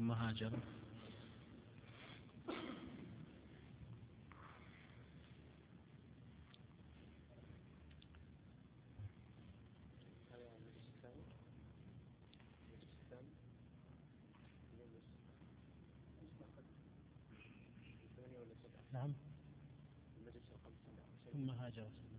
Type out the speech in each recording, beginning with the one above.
ثم هاجر. نعم. ثم هاجر.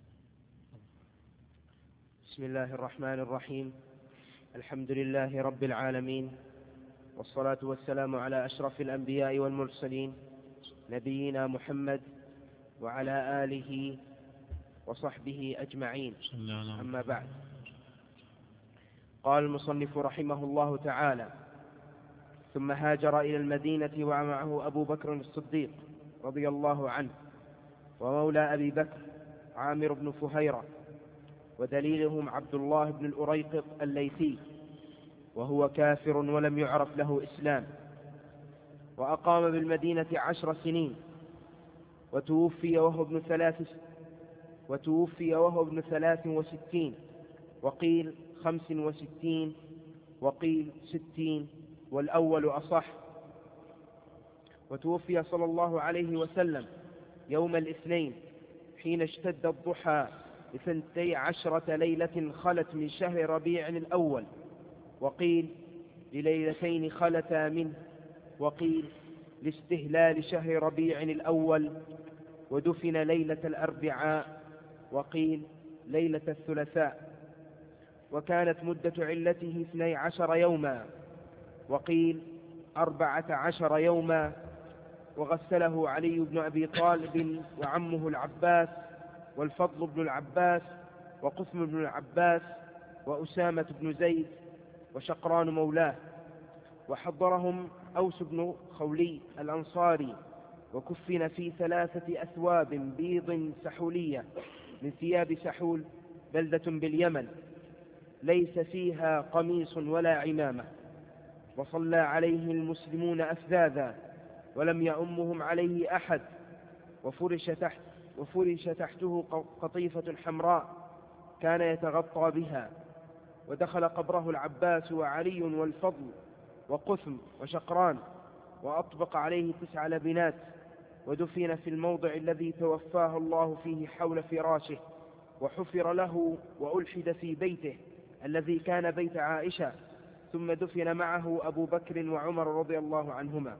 بسم الله الرحمن الرحيم. الحمد لله رب العالمين، والصلاة والسلام على أشرف الأنبياء والمرسلين نبينا محمد وعلى آله وصحبه أجمعين. أما بعد، قال المصنف رحمه الله تعالى: ثم هاجر إلى المدينة ومعه أبو بكر الصديق رضي الله عنه، ومولى أبي بكر عامر بن فهيرة، ودليلهم عبد الله بن الأريقط الليثي، وهو كافر ولم يعرف له إسلام، وأقام بالمدينة 10 سنين، وتوفي وهو ابن 63، وقيل 65، وقيل 60، والأول أصح. وتوفي صلى الله عليه وسلم يوم الاثنين حين اشتد الضحى ب12 ليلة خلت من شهر ربيع الأول، وقيل لليلتين خلتا منه، وقيل لاستهلال شهر ربيع الأول، ودفن ليلة الأربعاء، وقيل ليلة الثلاثاء. وكانت مدة علته 12 يوما، وقيل 14 يوما. وغسله علي بن أبي طالب وعمه العباس، والفضل بن العباس، وقثم بن العباس، وأسامة بن زيد، وشقران مولاه. وحضرهم أوس بن خولي الأنصاري، وكفن في 3 أثواب بيض سحولية من ثياب سحول، بلدة باليمن، ليس فيها قميص ولا عمامة. وصلى عليه المسلمون أفذاذا، ولم يؤمهم عليه أحد، وفرش تحته قطيفة حمراء كان يتغطى بها. ودخل قبره العباس وعلي والفضل وقثم وشقران، وأطبق عليه 9 لبنات، ودفن في الموضع الذي توفاه الله فيه حول فراشه، وحفر له وألحد في بيته الذي كان بيت عائشة، ثم دفن معه أبو بكر وعمر رضي الله عنهما.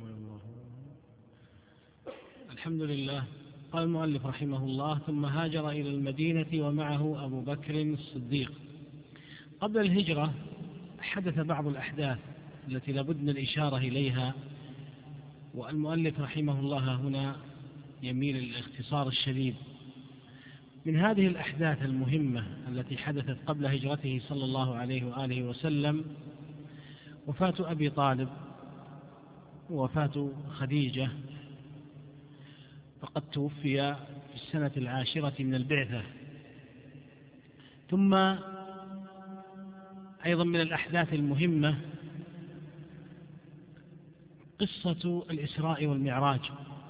الحمد لله. قال المؤلف رحمه الله: ثم هاجر إلى المدينة ومعه أبو بكر الصديق. قبل الهجرة حدث بعض الأحداث التي لابد من الإشارة إليها، والمؤلف رحمه الله هنا يميل للاختصار الشديد. من هذه الأحداث المهمة التي حدثت قبل هجرته صلى الله عليه وآله وسلم وفاة أبي طالب ووفاة خديجة، فقد توفي في السنة 10 من البعثة. ثم أيضا من الأحداث المهمة قصة الإسراء والمعراج،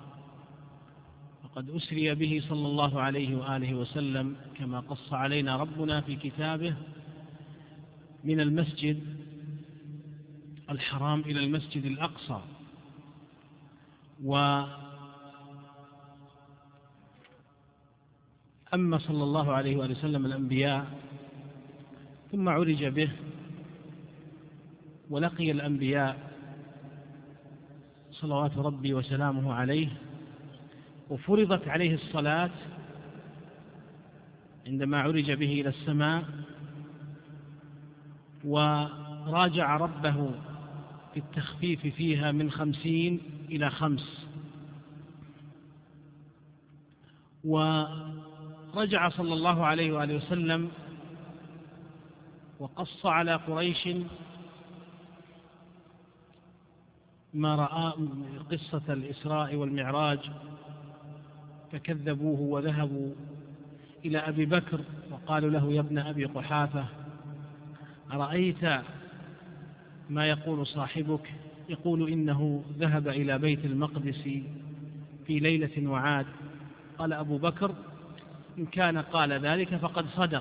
وقد أسري به صلى الله عليه وآله وسلم كما قص علينا ربنا في كتابه من المسجد الحرام إلى المسجد الأقصى. وأما صلى الله عليه وآله وسلم الأنبياء، ثم عرج به ولقي الأنبياء صلوات ربي وسلامه عليه، وفرضت عليه الصلاة عندما عرج به إلى السماء، وراجع ربه في التخفيف فيها من 50 إلى 5. ورجع صلى الله عليه وآله وسلم وقص على قريش ما رأى قصة الإسراء والمعراج، فكذبوه وذهبوا إلى أبي بكر وقالوا له: يا ابن أبي قحافة، أرأيت ما يقول صاحبك؟ يقول إنه ذهب إلى بيت المقدس في ليلة وعاد. قال أبو بكر: إن كان قال ذلك فقد صدق.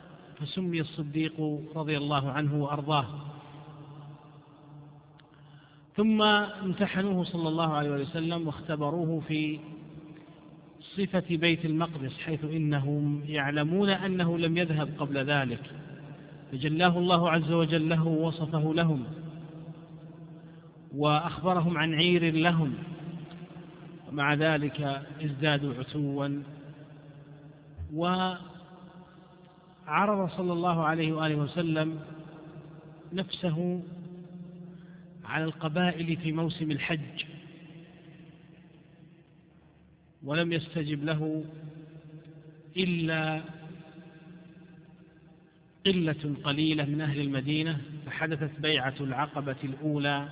فسمي الصديق رضي الله عنه وأرضاه. ثم امتحنوه صلى الله عليه وسلم واختبروه في صفة بيت المقدس، حيث إنهم يعلمون أنه لم يذهب قبل ذلك، فجلاه الله عز وجل له ووصفه لهم وأخبرهم عن عير لهم، ومع ذلك ازدادوا عتوا. وعرض صلى الله عليه وآله وسلم نفسه على القبائل في موسم الحج، ولم يستجب له إلا قلة قليلة من أهل المدينة، فحدثت بيعة العقبة الأولى،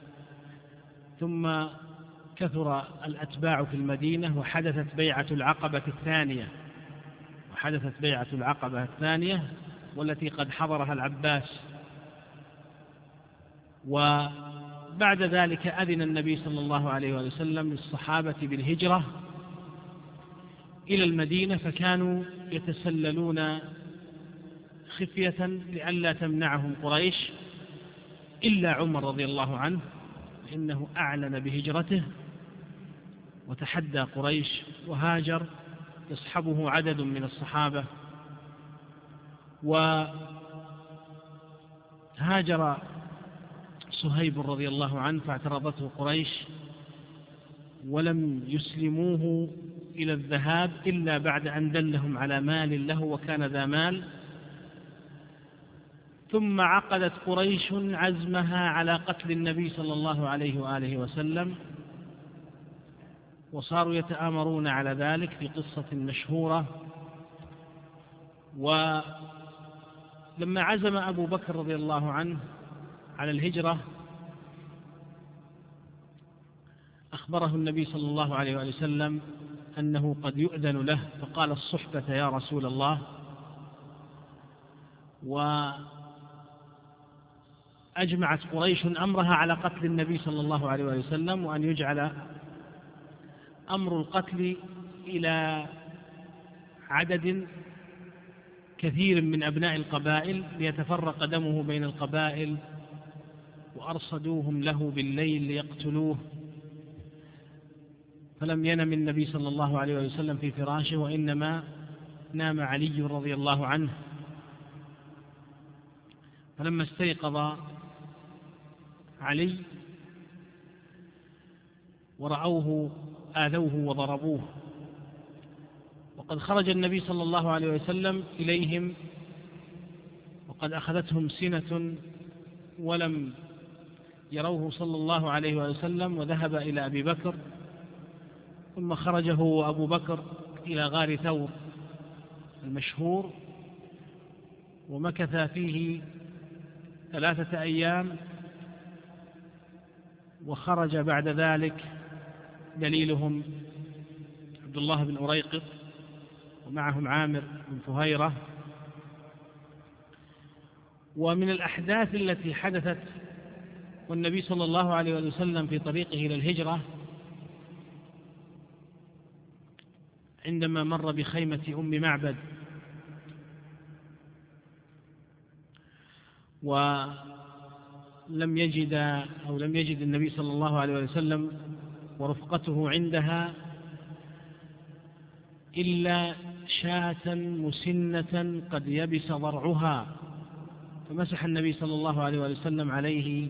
ثم كثر الأتباع في المدينة وحدثت بيعة العقبة الثانية، والتي قد حضرها العباس. وبعد ذلك أذن النبي صلى الله عليه وسلم للصحابة بالهجرة إلى المدينة، فكانوا يتسللون خفية لئلا تمنعهم قريش، إلا عمر رضي الله عنه، فإنه أعلن بهجرته وتحدى قريش وهاجر، يصحبه عدد من الصحابة. وهاجر صهيب رضي الله عنه فاعترضته قريش ولم يسلموه إلى الذهاب إلا بعد أن دلهم على مال له وكان ذا مال. ثم عقدت قريش عزمها على قتل النبي صلى الله عليه وآله وسلم، وصاروا يتآمرون على ذلك في قصة مشهورة. ولما عزم أبو بكر رضي الله عنه على الهجرة أخبره النبي صلى الله عليه وسلم أنه قد يؤذن له، فقال الصحبة يا رسول الله. وأجمعت قريش أمرها على قتل النبي صلى الله عليه وسلم، وأن يجعل أمر القتل إلى عدد كثير من أبناء القبائل ليتفرق دمه بين القبائل، وأرصدوهم له بالليل ليقتلوه، فلم ينم النبي صلى الله عليه وسلم في فراشه، وإنما نام علي رضي الله عنه. فلما استيقظ علي ورأوه آذوه وضربوه، وقد خرج النبي صلى الله عليه وسلم إليهم وقد أخذتهم سنة ولم يروه صلى الله عليه وسلم، وذهب إلى أبي بكر، ثم خرجه أبو بكر إلى غار ثور المشهور، ومكث فيه 3 أيام، وخرج بعد ذلك دليلهم عبد الله بن أريقط ومعهم عامر بن فهيرة. ومن الأحداث التي حدثت والنبي صلى الله عليه وسلم في طريقه إلى الهجرة عندما مر بخيمة أم معبد، ولم يجد النبي صلى الله عليه وسلم ورفقته عندها إلا شاة مسنة قد يبس ضرعها، فمسح النبي صلى الله عليه وسلم عليه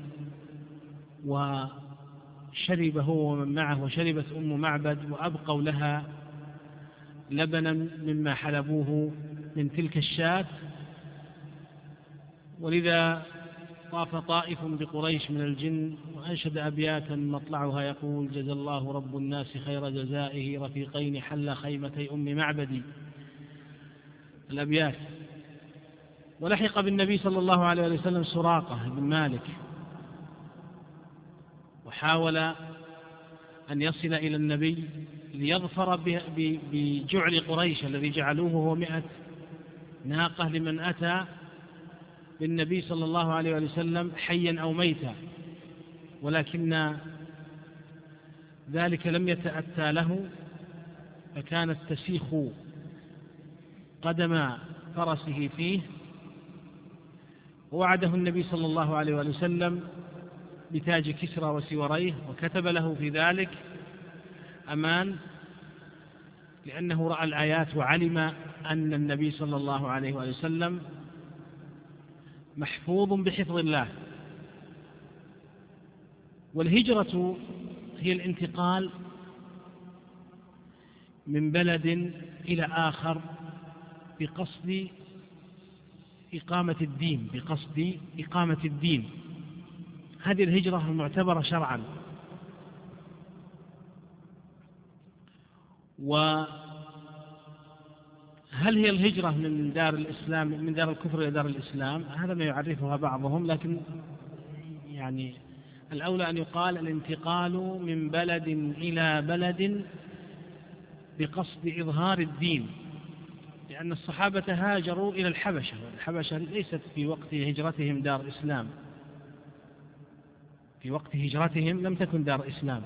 وشرب هو ومن معه، وشربت أم معبد، وأبقوا لها لبنا مما حلبوه من تلك الشاة. ولذا طاف طائف بقريش من الجن وأنشد أبياتا مطلعها يقول: جزى الله رب الناس خير جزائه رفيقين حل خيمتي أم معبدي، الأبيات. ولحق بالنبي صلى الله عليه وسلم سراقة بن مالك، وحاول أن يصل إلى النبي ليظفر بجعل قريش الذي جعلوه هو 100 ناقة لمن أتى بالنبي صلى الله عليه وسلم حيا أو ميتا، ولكن ذلك لم يتأتى له، فكانت تسيخ قدم فرسه فيه. ووعده النبي صلى الله عليه وسلم بتاج كسرى وسواريه، وكتب له في ذلك أمان، لأنه رأى الآيات وعلم أن النبي صلى الله عليه وآله وسلم محفوظ بحفظ الله. والهجرة هي الانتقال من بلد إلى آخر بقصد إقامة الدين، هذه الهجرة المعتبرة شرعا. وهل هي الهجرة من دار الإسلام، من دار الكفر إلى دار الإسلام؟ هذا ما يعرفها بعضهم، لكن يعني الأولى أن يقال الانتقال من بلد إلى بلد بقصد إظهار الدين، لأن الصحابة هاجروا إلى الحبشة، والحبشة ليست في وقت هجرتهم دار إسلام، في وقت هجرتهم لم تكن دار إسلام.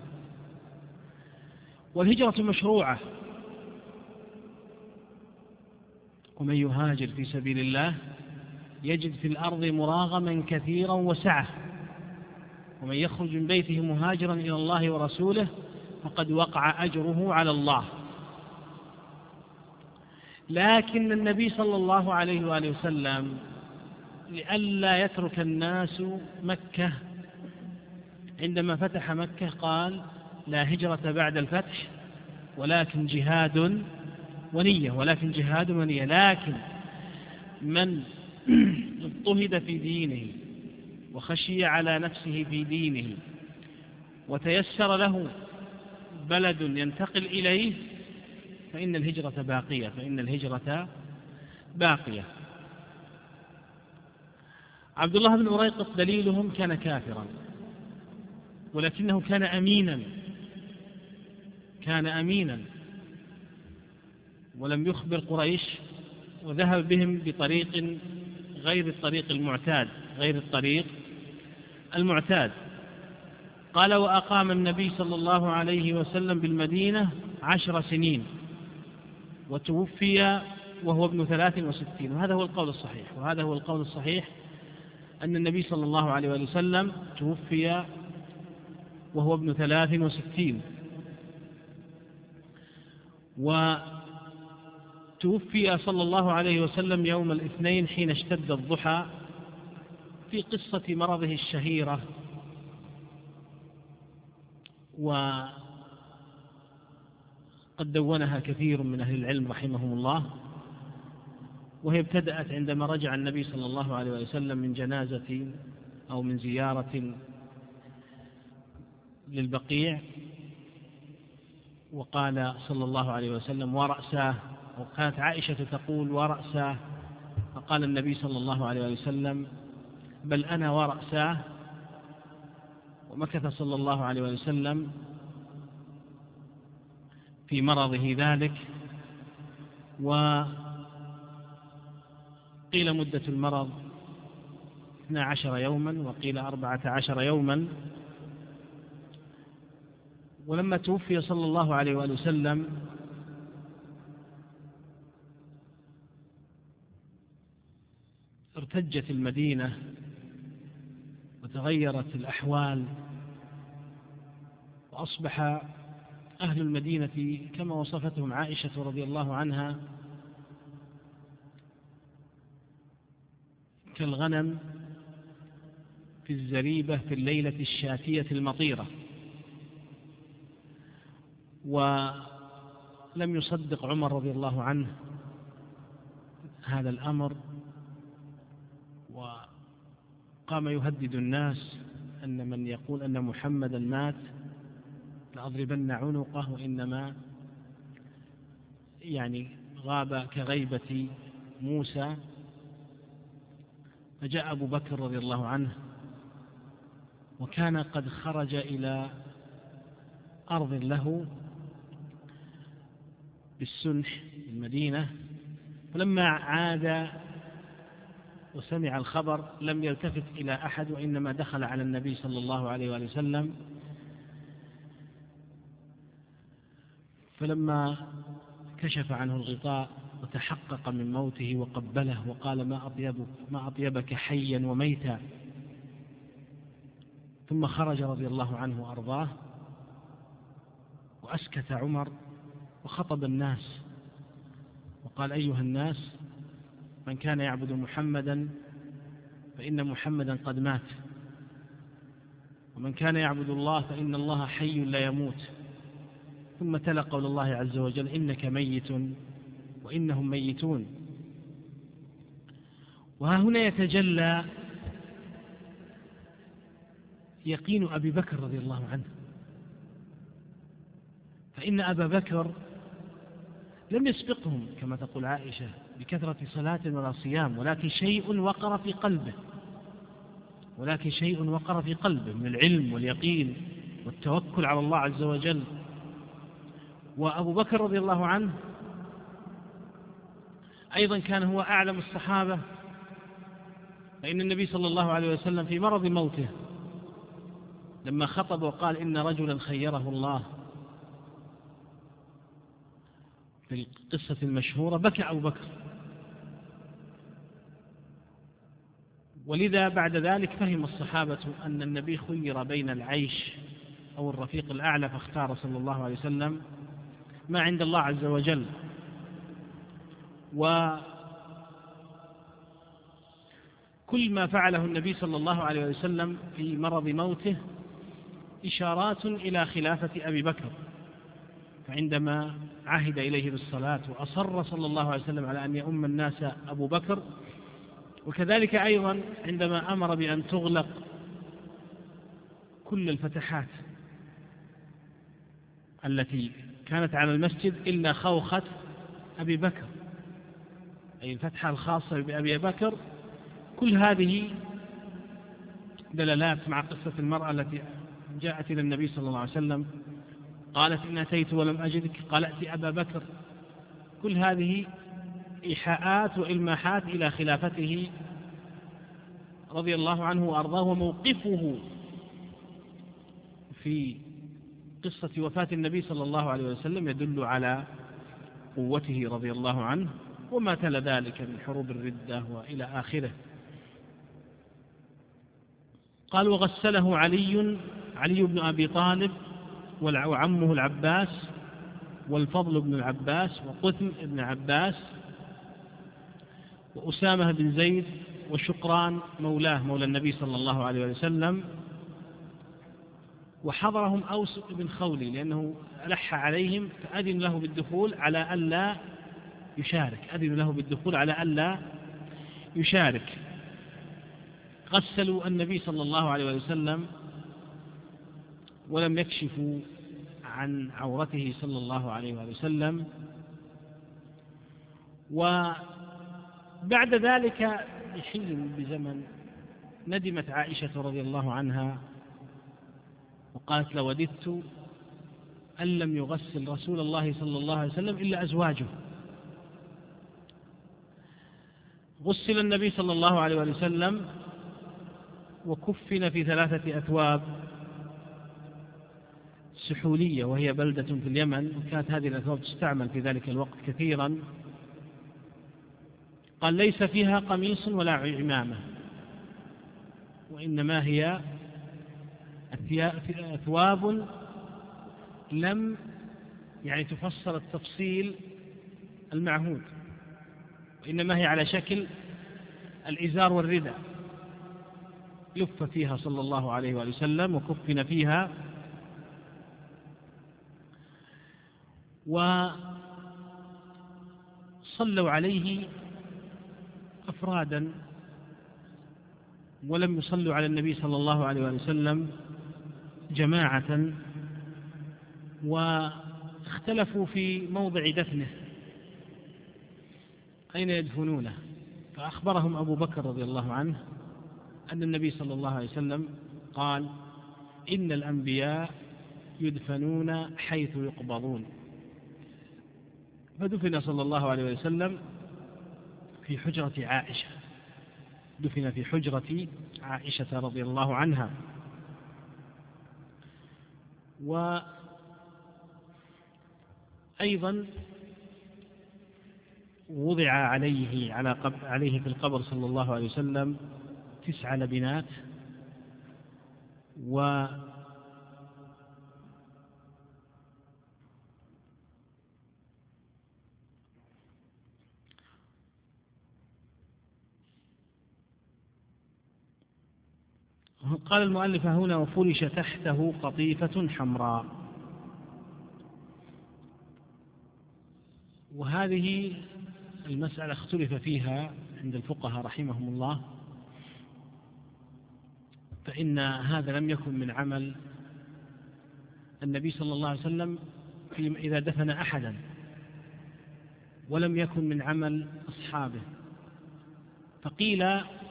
والهجرة مشروعة، ومن يهاجر في سبيل الله يجد في الأرض مراغما كثيرا وسعة، ومن يخرج من بيته مهاجرا إلى الله ورسوله فقد وقع أجره على الله. لكن النبي صلى الله عليه وآله وسلم لئلا يترك الناس مكة، عندما فتح مكة قال: لا هجرة بعد الفتح ولكن جهاد ونية. لكن من اضطهد في دينه وخشي على نفسه في دينه وتيسر له بلد ينتقل إليه فإن الهجرة باقية. عبد الله بن أريقط دليلهم كان كافرا، ولكنه كان أمينا ولم يخبر قريش، وذهب بهم بطريق غير الطريق المعتاد. قال: وأقام النبي صلى الله عليه وسلم بالمدينة 10 سنين، وتوفي وهو ابن 63. وهذا هو القول الصحيح، أن النبي صلى الله عليه وسلم توفي وهو ابن 63، وتوفي صلى الله عليه وسلم يوم الاثنين حين اشتد الضحى، في قصة مرضه الشهيرة، وقد دونها كثير من أهل العلم رحمهم الله. وهي ابتدأت عندما رجع النبي صلى الله عليه وسلم من جنازة أو من زيارة للبقيع، وقال صلى الله عليه وسلم: ورأساه. وكانت عائشة تقول: ورأساه. فقال النبي صلى الله عليه وسلم: بل أنا ورأساه. ومكث صلى الله عليه وسلم في مرضه ذلك، وقيل مدة المرض 12 يوما، وقيل 14 يوما. ولما توفي صلى الله عليه وسلم ارتجت المدينة وتغيرت الأحوال، وأصبح أهل المدينة كما وصفتهم عائشة رضي الله عنها كالغنم في الزريبة في الليلة الشاتية المطيرة. ولم يصدق عمر رضي الله عنه هذا الأمر، وقام يهدد الناس أن من يقول أن محمدا مات لأضربن عنقه، وإنما غاب كغيبة موسى. فجاء أبو بكر رضي الله عنه، وكان قد خرج إلى أرض له بالسنح المدينة، فلما عاد وسمع الخبر لم يلتفت إلى أحد، وإنما دخل على النبي صلى الله عليه وسلم. فلما كشف عنه الغطاء وتحقق من موته وقبله وقال: ما أطيبك حيا وميتا. ثم خرج رضي الله عنه وأرضاه وأسكت عمر وخطب الناس وقال: أيها الناس، من كان يعبد محمدا فإن محمدا قد مات، ومن كان يعبد الله فإن الله حي لا يموت. ثم تلا قول الله عز وجل: إنك ميت وإنهم ميتون. وها هنا يتجلى يقين أبي بكر رضي الله عنه، فإن أبا بكر لم يسبقهم كما تقول عائشة بكثرة صلاة ولا صيام، ولكن شيء وقر في قلبه من العلم واليقين والتوكل على الله عز وجل. وأبو بكر رضي الله عنه أيضا كان هو أعلم الصحابة، فإن النبي صلى الله عليه وسلم في مرض موته لما خطب وقال: إن رجلا خيره الله في القصة المشهورة، بكى أبو بكر. ولذا بعد ذلك فهم الصحابة أن النبي خير بين العيش أو الرفيق الأعلى، فاختار صلى الله عليه وسلم ما عند الله عز وجل. وكل ما فعله النبي صلى الله عليه وسلم في مرض موته إشارات إلى خلافة أبي بكر، فعندما عهد إليه بالصلاة وأصر صلى الله عليه وسلم على أن يؤم الناس أبو بكر، وكذلك أيضا عندما أمر بأن تغلق كل الفتحات التي كانت على المسجد إلا خوخة أبي بكر، أي الفتحة الخاصة بأبي بكر. كل هذه دلالات مع قصة المرأة التي جاءت إلى النبي صلى الله عليه وسلم قالت: إن أتيت ولم أجدك، قال: أتي أبا بكر. كل هذه إيحاءات وإلماحات إلى خلافته رضي الله عنه وأرضاه. وموقفه في قصة وفاة النبي صلى الله عليه وسلم يدل على قوته رضي الله عنه، وما تلا ذلك من حروب الردة وإلى آخره. قال: وغسله علي بن أبي طالب وعمه العباس والفضل بن العباس وقثم بن عباس وأسامة بن زيد وشقران مولى النبي صلى الله عليه وسلم. وحضرهم أوس بن خولي لأنه ألح عليهم فأذن له بالدخول على ألا يشارك. غسلوا النبي صلى الله عليه وسلم ولم يكشفوا عن عورته صلى الله عليه وسلم. وبعد ذلك بحين بزمن ندمت عائشة رضي الله عنها وقالت: لوددت أن لم يغسل رسول الله صلى الله عليه وسلم إلا أزواجه. غسل النبي صلى الله عليه وسلم وكفن في 3 أثواب سحولية، وهي بلدة في اليمن، وكانت هذه الأثواب تستعمل في ذلك الوقت كثيرا. قال: ليس فيها قميص ولا عمامة، وإنما هي أثواب لم تفصل التفصيل المعهود، وإنما هي على شكل الإزار والرداء، لف فيها صلى الله عليه وسلم وكفن فيها. وصلوا عليه أفرادا ولم يصلوا على النبي صلى الله عليه وسلم جماعة، واختلفوا في موضع دفنه أين يدفنونه. فأخبرهم أبو بكر رضي الله عنه أن النبي صلى الله عليه وسلم قال: إن الأنبياء يدفنون حيث يقبضون. فدفن صلى الله عليه وسلم في حجرة عائشة رضي الله عنها. وأيضا وضع عليه في القبر صلى الله عليه وسلم 9 لبنات، قال المؤلف هنا: وفرش تحته قطيفة حمراء. وهذه المسألة اختلف فيها عند الفقهاء رحمهم الله، فإن هذا لم يكن من عمل النبي صلى الله عليه وسلم إذا دفن أحدا، ولم يكن من عمل أصحابه، فقيل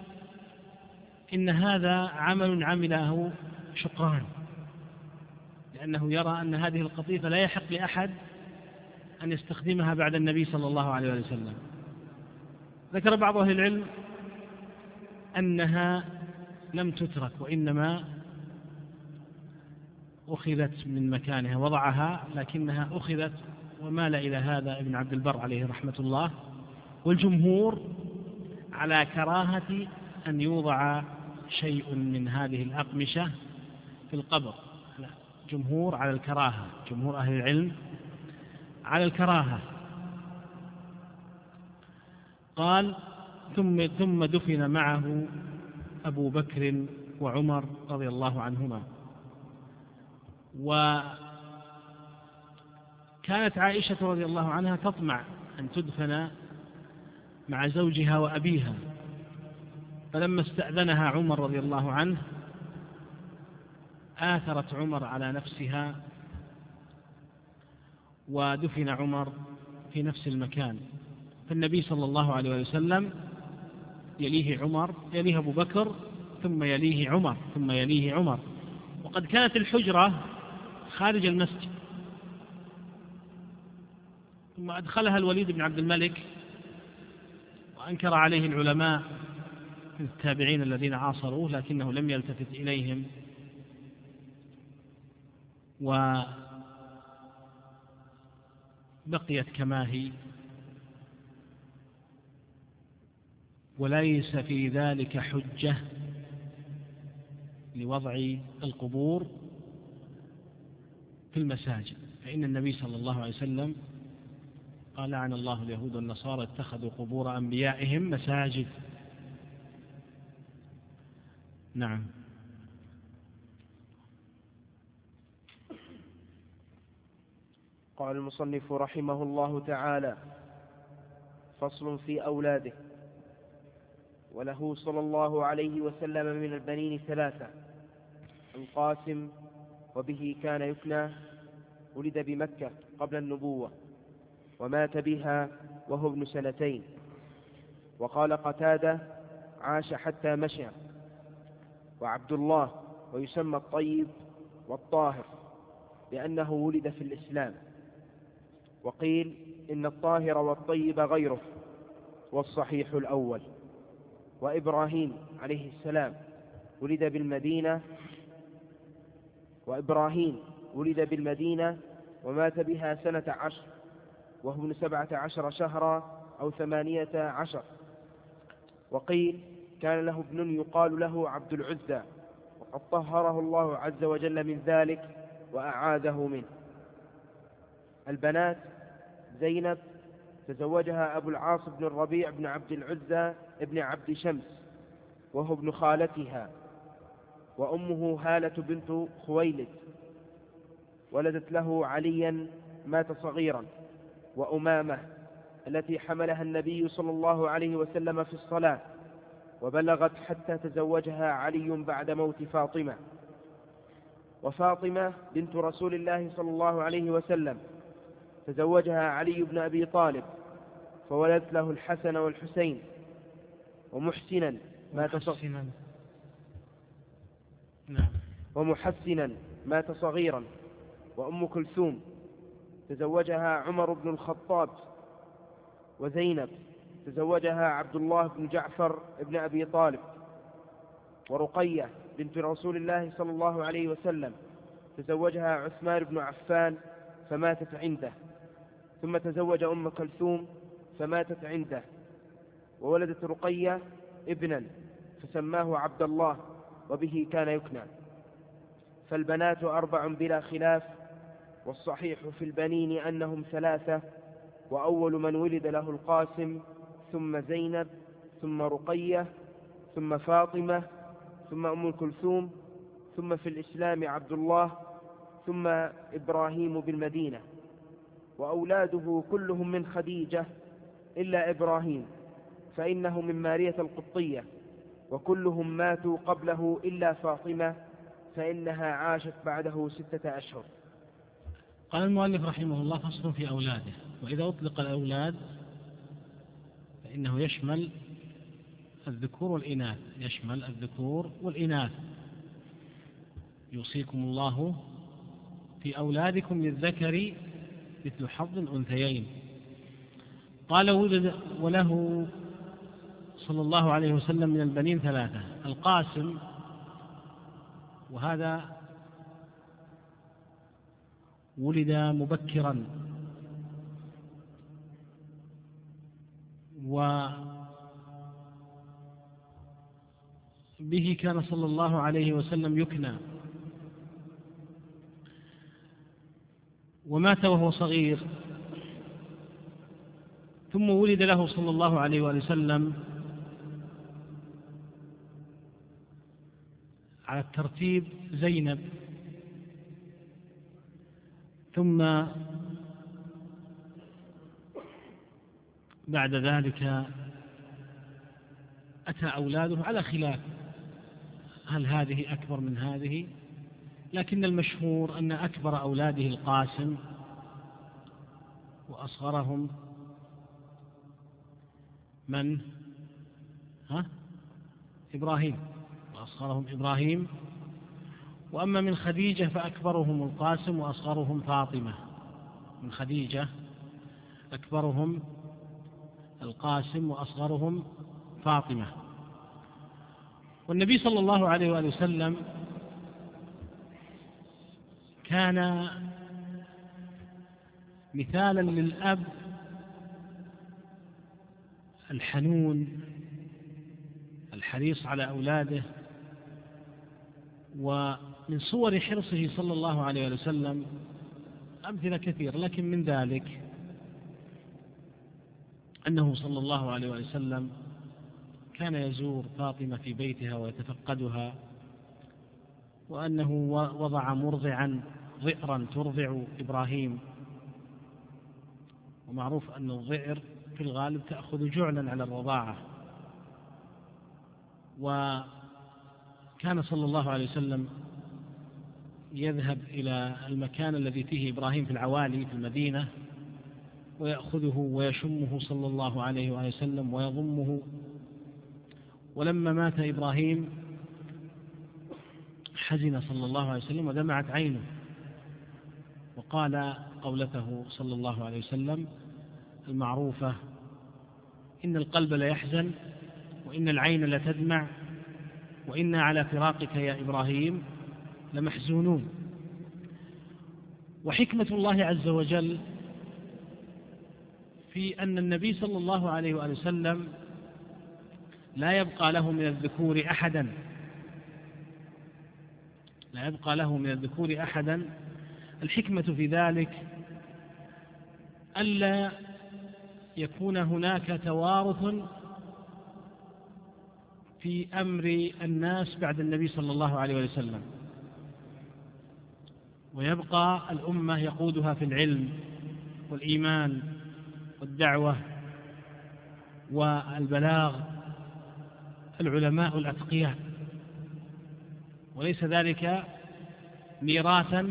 إن هذا عمل عمله شقران، لأنه يرى أن هذه القطيفة لا يحق لأحد أن يستخدمها بعد النبي صلى الله عليه وسلم. ذكر بعض أهل العلم أنها لم تترك، وإنما أخذت من مكانها، وضعها لكنها أخذت، ومال إلى هذا ابن عبد البر عليه رحمة الله. والجمهور على كراهة أن يوضع شيء من هذه الأقمشة في القبر، جمهور على الكراهة، جمهور أهل العلم على الكراهة. قال: ثم دفن معه أبو بكر وعمر رضي الله عنهما. وكانت عائشة رضي الله عنها تطمع أن تدفن مع زوجها وأبيها، فلما استأذنها عمر رضي الله عنه آثرت عمر على نفسها، ودفن عمر في نفس المكان. فالنبي صلى الله عليه وسلم يليه عمر، يليه أبو بكر، ثم يليه عمر، ثم يليه عمر. وقد كانت الحجرة خارج المسجد، ثم أدخلها الوليد بن عبد الملك، وأنكر عليه العلماء التابعين الذين عاصروه، لكنه لم يلتفت إليهم، وبقيت كما هي، وليس في ذلك حجة لوضع القبور في المساجد، فإن النبي صلى الله عليه وسلم قال: لعن الله اليهود والنصارى اتخذوا قبور أنبيائهم مساجد. نعم. قال المصنف رحمه الله تعالى: فصل في أولاده. وله صلى الله عليه وسلم من البنين 3: القاسم، وبه كان يكنى، ولد بمكة قبل النبوة، ومات بها وهو ابن 2 سنين. وقال قتادة: عاش حتى مشى. وعبد الله، ويسمى الطيب والطاهر لأنه ولد في الإسلام. وقيل إن الطاهر والطيب غيره، والصحيح الأول. وإبراهيم عليه السلام ولد بالمدينة ومات بها 12 سنة، وهو ابن 17 شهرا أو 18. وقيل كان له ابن يقال له عبد العزى، وقد طهره الله عز وجل من ذلك وأعاذه منه. البنات: زينب تزوجها أبو العاص بن الربيع بن عبد العزى ابن عبد شمس، وهو ابن خالتها. وأمه هالة بنت خويلد، ولدت له عليا مات صغيرا، وأمامة التي حملها النبي صلى الله عليه وسلم في الصلاة، وبلغت حتى تزوجها علي بعد موت فاطمة. وفاطمة بنت رسول الله صلى الله عليه وسلم تزوجها علي بن أبي طالب، فولدت له الحسن والحسين. ومحسنا مات صغيرا. وأم كلثوم تزوجها عمر بن الخطاب. وزينب تزوجها عبد الله بن جعفر بن أبي طالب. ورقية بنت رسول الله صلى الله عليه وسلم تزوجها عثمان بن عفان فماتت عنده، ثم تزوج أم كلثوم فماتت عنده، وولدت رقية ابنا فسماه عبد الله، وبه كان يكنى. فالبنات 4 بلا خلاف، والصحيح في البنين أنهم 3، وأول من ولد له القاسم، ثم زينب، ثم رقية، ثم فاطمة، ثم أم كلثوم، ثم في الإسلام عبد الله، ثم إبراهيم بالمدينة. وأولاده كلهم من خديجة إلا إبراهيم، فإنه من مارية القبطية، وكلهم ماتوا قبله إلا فاطمة، فإنها عاشت بعده 6 أشهر. قال المؤلف رحمه الله: فصل في أولاده. وإذا أطلق الأولاد فإنه يشمل الذكور والإناث، يشمل الذكور والإناث. يوصيكم الله في أولادكم للذكر مثل حظ الأنثيين. قال: ولد وله صلى الله عليه وسلم من البنين 3: القاسم، وهذا ولد مبكرا، وبه كان صلى الله عليه وسلم يكنى، ومات وهو صغير. ثم ولد له صلى الله عليه وسلم على الترتيب زينب، ثم بعد ذلك أتى أولاده على خلاف، هل هذه أكبر من هذه؟ لكن المشهور أن أكبر أولاده القاسم، وأصغرهم من؟ إبراهيم، وأصغرهم إبراهيم. وأما من خديجة فأكبرهم القاسم وأصغرهم فاطمة. من خديجة أكبرهم القاسم وأصغرهم فاطمة. والنبي صلى الله عليه وآله وسلم كان مثالا للأب الحنون الحريص على أولاده. ومن صور حرصه صلى الله عليه وسلم أمثلة كثير، لكن من ذلك أنه صلى الله عليه وسلم كان يزور فاطمة في بيتها ويتفقدها، وأنه وضع مرضعا ضئرا ترضع إبراهيم، ومعروف أن الضئر في الغالب تأخذ جعلا على الرضاعة. وكان صلى الله عليه وسلم يذهب إلى المكان الذي فيه إبراهيم في العوالي في المدينة، ويأخذه ويشمه صلى الله عليه وسلم ويضمه. ولما مات إبراهيم حزن صلى الله عليه وسلم ودمعت عينه، وقال قولته صلى الله عليه وسلم المعروفة: إن القلب ليحزن، وإن العين لتدمع، وإنا على فراقك يا إبراهيم لمحزونون. وحكمة الله عز وجل في أن النبي صلى الله عليه وسلم لا يبقى له من الذكور أحدا، لا يبقى له من الذكور أحدا. الحكمة في ذلك ألا يكون هناك توارث في أمر الناس بعد النبي صلى الله عليه وسلم، ويبقى الأمة يقودها في العلم والإيمان والدعوة والبلاغ العلماء الأتقياء، وليس ذلك ميراثا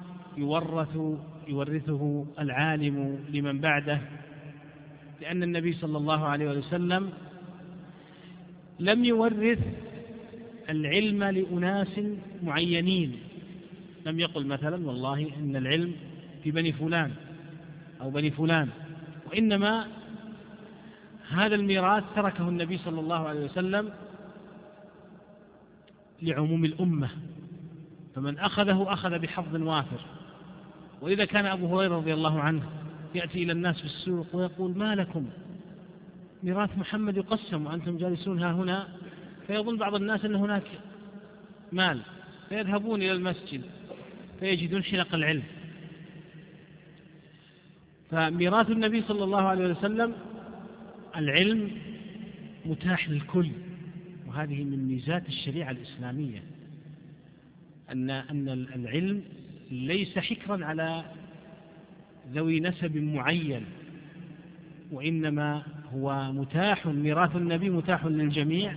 يورثه العالم لمن بعده. لأن النبي صلى الله عليه وسلم لم يورث العلم لأناس معينين، لم يقل مثلا والله إن العلم في بني فلان أو بني فلان، وإنما هذا الميراث تركه النبي صلى الله عليه وسلم لعموم الأمة، فمن أخذه أخذ بحظ وافر. وإذا كان أبو هريرة رضي الله عنه يأتي إلى الناس في السوق ويقول: ما لكم ميراث محمد يقسم وأنتم جالسون ها هنا، فيظن بعض الناس أن هناك مال، فيذهبون إلى المسجد فيجدون حلق العلم. فميراث النبي صلى الله عليه وسلم العلم متاح للكل، وهذه من ميزات الشريعة الإسلامية، أن العلم ليس حكرا على ذوي نسب معين، وإنما هو متاح، ميراث النبي متاح للجميع،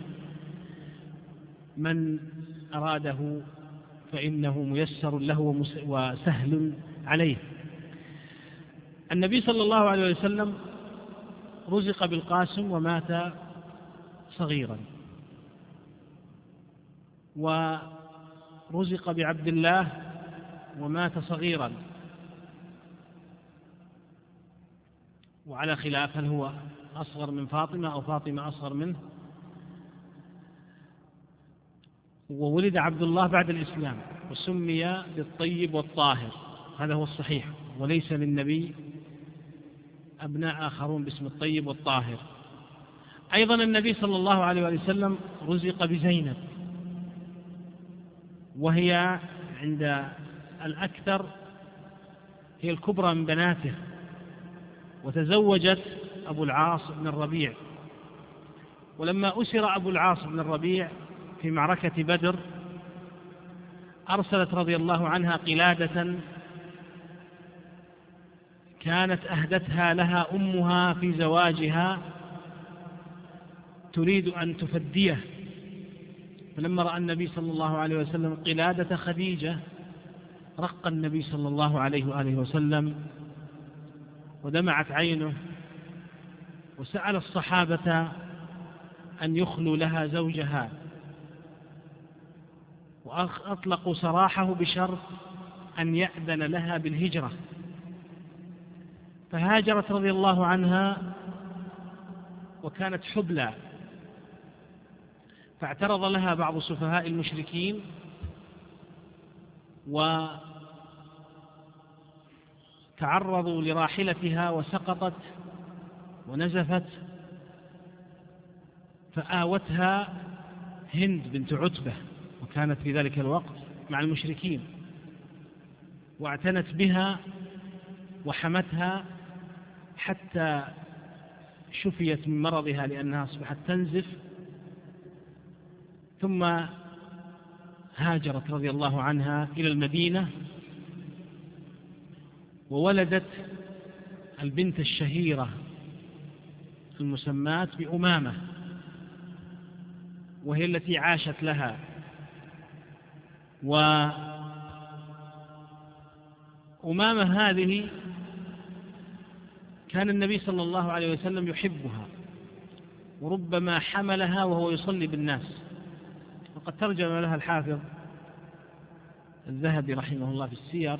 من أراده فإنه ميسر له وسهل عليه. النبي صلى الله عليه وسلم رزق بالقاسم ومات صغيرا، ورزق بعبد الله ومات صغيرا، وعلى خلاف هل هو أصغر من فاطمة أو فاطمة أصغر منه. وولد عبد الله بعد الإسلام وسمي بالطيب والطاهر، هذا هو الصحيح، وليس للنبي أبناء آخرون باسم الطيب والطاهر. أيضا النبي صلى الله عليه وسلم رزق بزينب، وهي عند الأكثر هي الكبرى من بناته، وتزوجت أبو العاص بن الربيع. ولما أسر أبو العاص بن الربيع في معركة بدر أرسلت رضي الله عنها قلادة كانت أهدتها لها أمها في زواجها تريد أن تفديه. فلما رأى النبي صلى الله عليه وسلم قلادة خديجة رق النبي صلى الله عليه وآله وسلم ودمعت عينه، وسأل الصحابة أن يخلوا لها زوجها، وأطلقوا سراحه بشرط أن يأذن لها بالهجرة. فهاجرت رضي الله عنها وكانت حبلى، فاعترض لها بعض سفهاء المشركين وتعرضوا لراحلتها وسقطت ونزفت، فآوتها هند بنت عتبة، وكانت في ذلك الوقت مع المشركين، واعتنت بها وحمتها حتى شفيت من مرضها لأنها أصبحت تنزف. ثم هاجرت رضي الله عنها إلى المدينة وولدت البنت الشهيرة المسماة بأمامة، وهي التي عاشت لها. وأمامة هذه كان النبي صلى الله عليه وسلم يحبها، وربما حملها وهو يصلي بالناس، وقد ترجم لها الحافظ الذهبي رحمه الله في السير،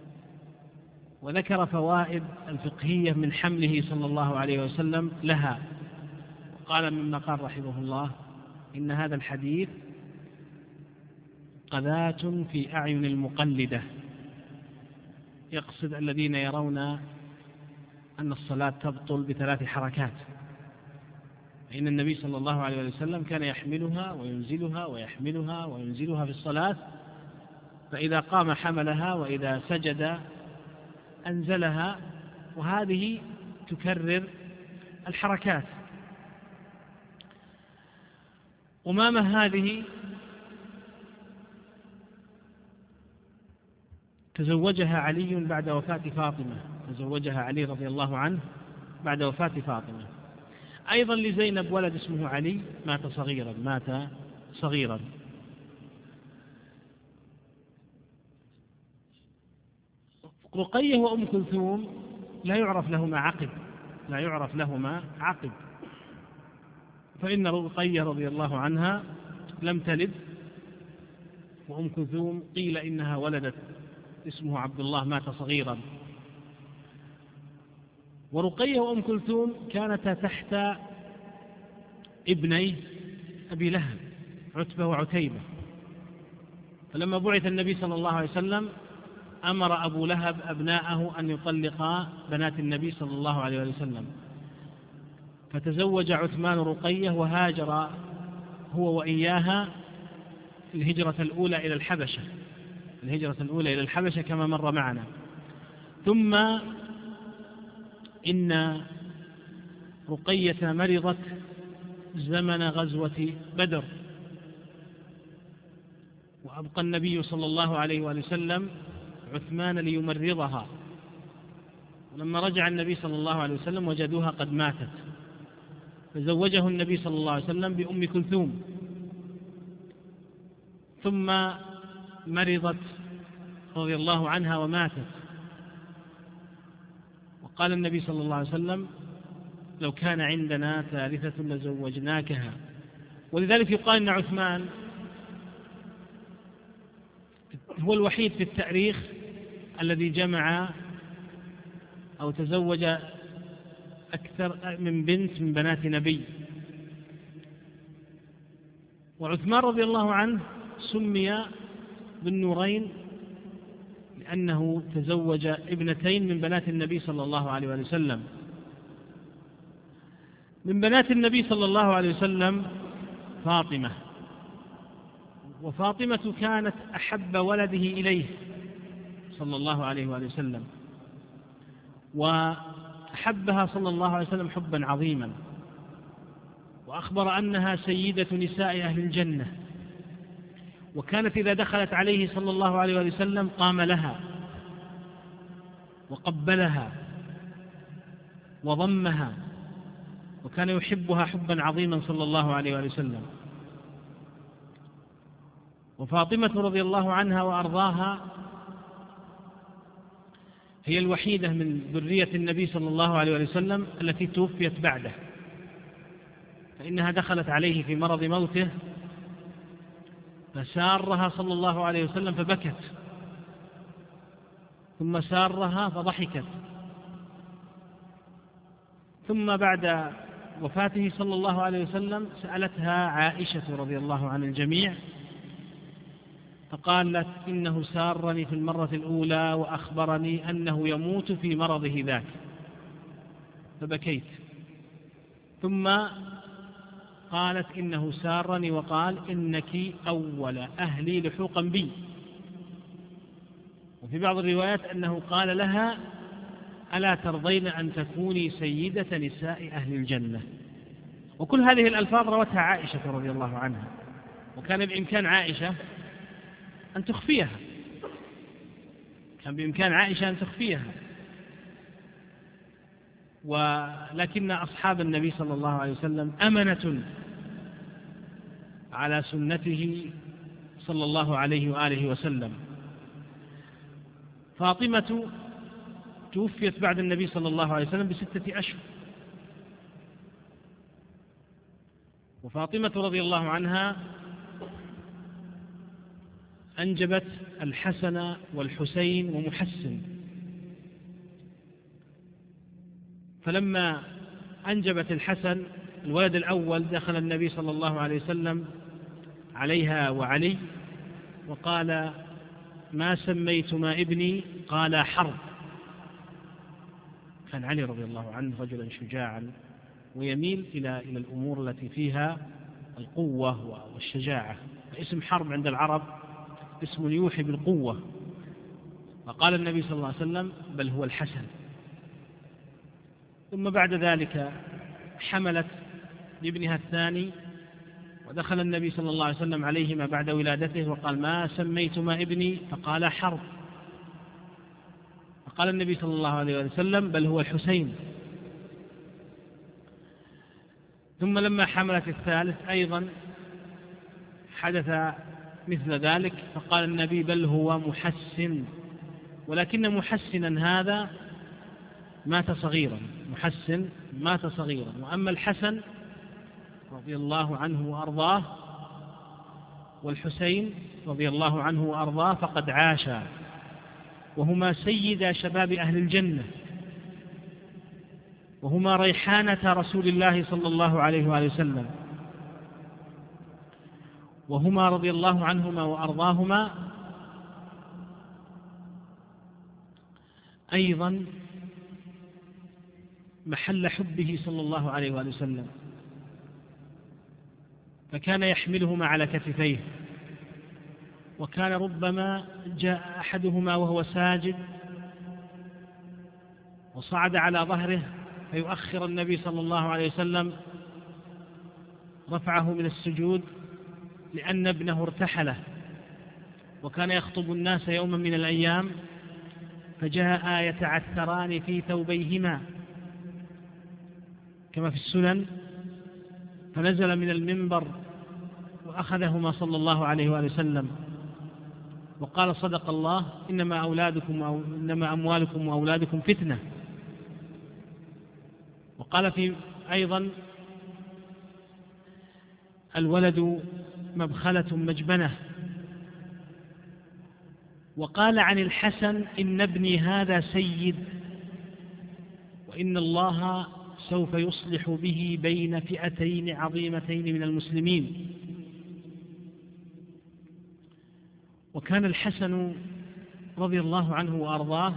وذكر فوائد الفقهية من حمله صلى الله عليه وسلم لها، وقال مما قال رحمه الله: إن هذا الحديث قذاة في أعين المقلدة، يقصد الذين يرون أن الصلاة تبطل ب3 حركات، فإن النبي صلى الله عليه وسلم كان يحملها وينزلها ويحملها وينزلها في الصلاة، فإذا قام حملها وإذا سجد أنزلها، وهذه تكرر الحركات. أمامة هذه تزوجها علي بعد وفاة فاطمة، تزوجها علي رضي الله عنه بعد وفاة فاطمة. أيضا لزينب ولد اسمه علي مات صغيرا. رقية وأم كلثوم لا يعرف لهما عقب، فإن رقية رضي الله عنها لم تلد، وأم كلثوم قيل إنها ولدت اسمه عبد الله مات صغيرا. ورقية وأم كلثوم كانتا تحت ابني أبي لهب عتبة وعتيبة، فلما بعث النبي صلى الله عليه وسلم أمر أبو لهب أبناءه أن يطلقا بنات النبي صلى الله عليه وسلم، فتزوج عثمان رقية وهاجر هو وإياها الهجرة الأولى إلى الحبشة كما مر معنا. ثم إن رقية مرضت زمن غزوة بدر، وأبقى النبي صلى الله عليه وآله وسلم عثمان ليمرضها، ولما رجع النبي صلى الله عليه وسلم وجدوها قد ماتت، فزوجه النبي صلى الله عليه وسلم بأم كلثوم. ثم مرضت رضي الله عنها وماتت، وقال النبي صلى الله عليه وسلم: لو كان عندنا ثالثة لزوجناكها. ولذلك يقال أن عثمان هو الوحيد في التاريخ الذي جمع أو تزوج أكثر من بنت من بنات نبي. وعثمان رضي الله عنه سمي بالنورين لأنه تزوج ابنتين من بنات النبي صلى الله عليه وسلم. من بنات النبي صلى الله عليه وسلم فاطمة، وفاطمة كانت أحب ولده إليه صلى الله عليه وسلم، وأحبها صلى الله عليه وسلم حبا عظيما، وأخبر أنها سيدة نساء أهل الجنة، وكانت إذا دخلت عليه صلى الله عليه وسلم قام لها وقبلها وضمها، وكان يحبها حبا عظيما صلى الله عليه وسلم. وفاطمة رضي الله عنها وأرضاها هي الوحيدة من ذرية النبي صلى الله عليه وسلم التي توفيت بعده، فإنها دخلت عليه في مرض موته فسارها صلى الله عليه وسلم فبكت، ثم سارها فضحكت، ثم بعد وفاته صلى الله عليه وسلم سألتها عائشة رضي الله عن الجميع فقالت: إنه سارني في المرة الأولى وأخبرني أنه يموت في مرضه ذاك، فبكيت. ثم قالت: إنه سارني وقال: إنك أول أهلي لحوقا بي. وفي بعض الروايات أنه قال لها: ألا ترضين أن تكوني سيدة نساء أهل الجنة. وكل هذه الألفاظ روتها عائشة رضي الله عنها، وكان بإمكان عائشة أن تخفيها، ولكن أصحاب النبي صلى الله عليه وسلم أمنة على سنته صلى الله عليه وآله وسلم. فاطمة توفيت بعد النبي صلى الله عليه وسلم ب6 أشهر، وفاطمة رضي الله عنها أنجبت الحسن والحسين ومحسن. فلما أنجبت الحسن الولد الأول دخل النبي صلى الله عليه وسلم عليها وعلي وقال: ما سميتما ابني؟ قال: حرب. كان علي رضي الله عنه رجلا شجاعا ويميل إلى الأمور التي فيها القوة والشجاعة، فاسم حرب عند العرب اسم يوحي بالقوة، فقال النبي صلى الله عليه وسلم: بل هو الحسن. ثم بعد ذلك حملت لابنها الثاني، ودخل النبي صلى الله عليه وسلم عليهما بعد ولادته وقال: ما سميتما ابني؟ فقال: حرب. فقال النبي صلى الله عليه وسلم: بل هو الحسين. ثم لما حملت الثالث أيضا حدث مثل ذلك، فقال النبي: بل هو محسن. ولكن محسنا هذا مات صغيرا، محسن مات صغيرا. وأما الحسن رضي الله عنه وأرضاه والحسين رضي الله عنه وأرضاه فقد عاشا، وهما سيدا شباب أهل الجنة، وهما ريحانة رسول الله صلى الله عليه وآله وسلم، وهما رضي الله عنهما وأرضاهما أيضا محل حبه صلى الله عليه وآله وسلم، فكان يحملهما على كتفيه وكان ربما جاء أحدهما وهو ساجد وصعد على ظهره فيؤخر النبي صلى الله عليه وسلم رفعه من السجود لأن ابنه ارتحله، وكان يخطب الناس يوما من الأيام فجاء يتعثران في ثوبيهما كما في السنن، فنزل من المنبر وأخذهما صلى الله عليه وآله وسلم وقال: صدق الله، إنما أموالكم وأولادكم فتنة. وقال في أيضا: الولد مبخلة مجبنة. وقال عن الحسن: إن ابني هذا سيد، وإن الله سوف يصلح به بين فئتين عظيمتين من المسلمين. وكان الحسن رضي الله عنه وأرضاه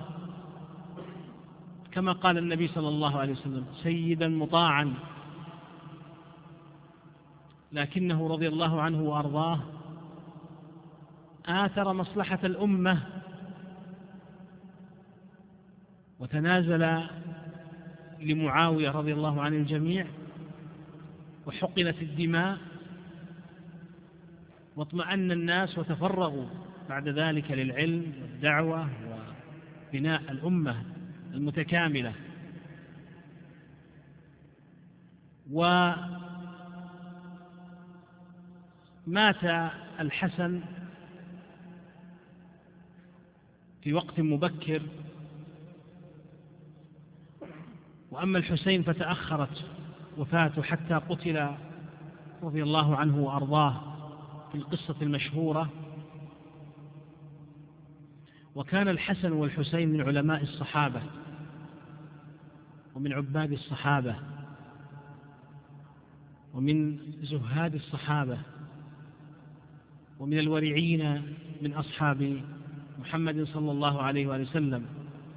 كما قال النبي صلى الله عليه وسلم سيدا مطاعا، لكنه رضي الله عنه وأرضاه آثر مصلحة الأمة وتنازل لمعاوية رضي الله عن الجميع، وحقنت الدماء واطمأن الناس وتفرغوا بعد ذلك للعلم والدعوة وبناء الأمة المتكاملة. ومات الحسن في وقت مبكر، وأما الحسين فتأخرت وفاته حتى قتل رضي الله عنه وأرضاه في القصة المشهورة. وكان الحسن والحسين من علماء الصحابة ومن عباد الصحابة ومن زهاد الصحابة ومن الورعين من أصحاب محمد صلى الله عليه وآله وسلم.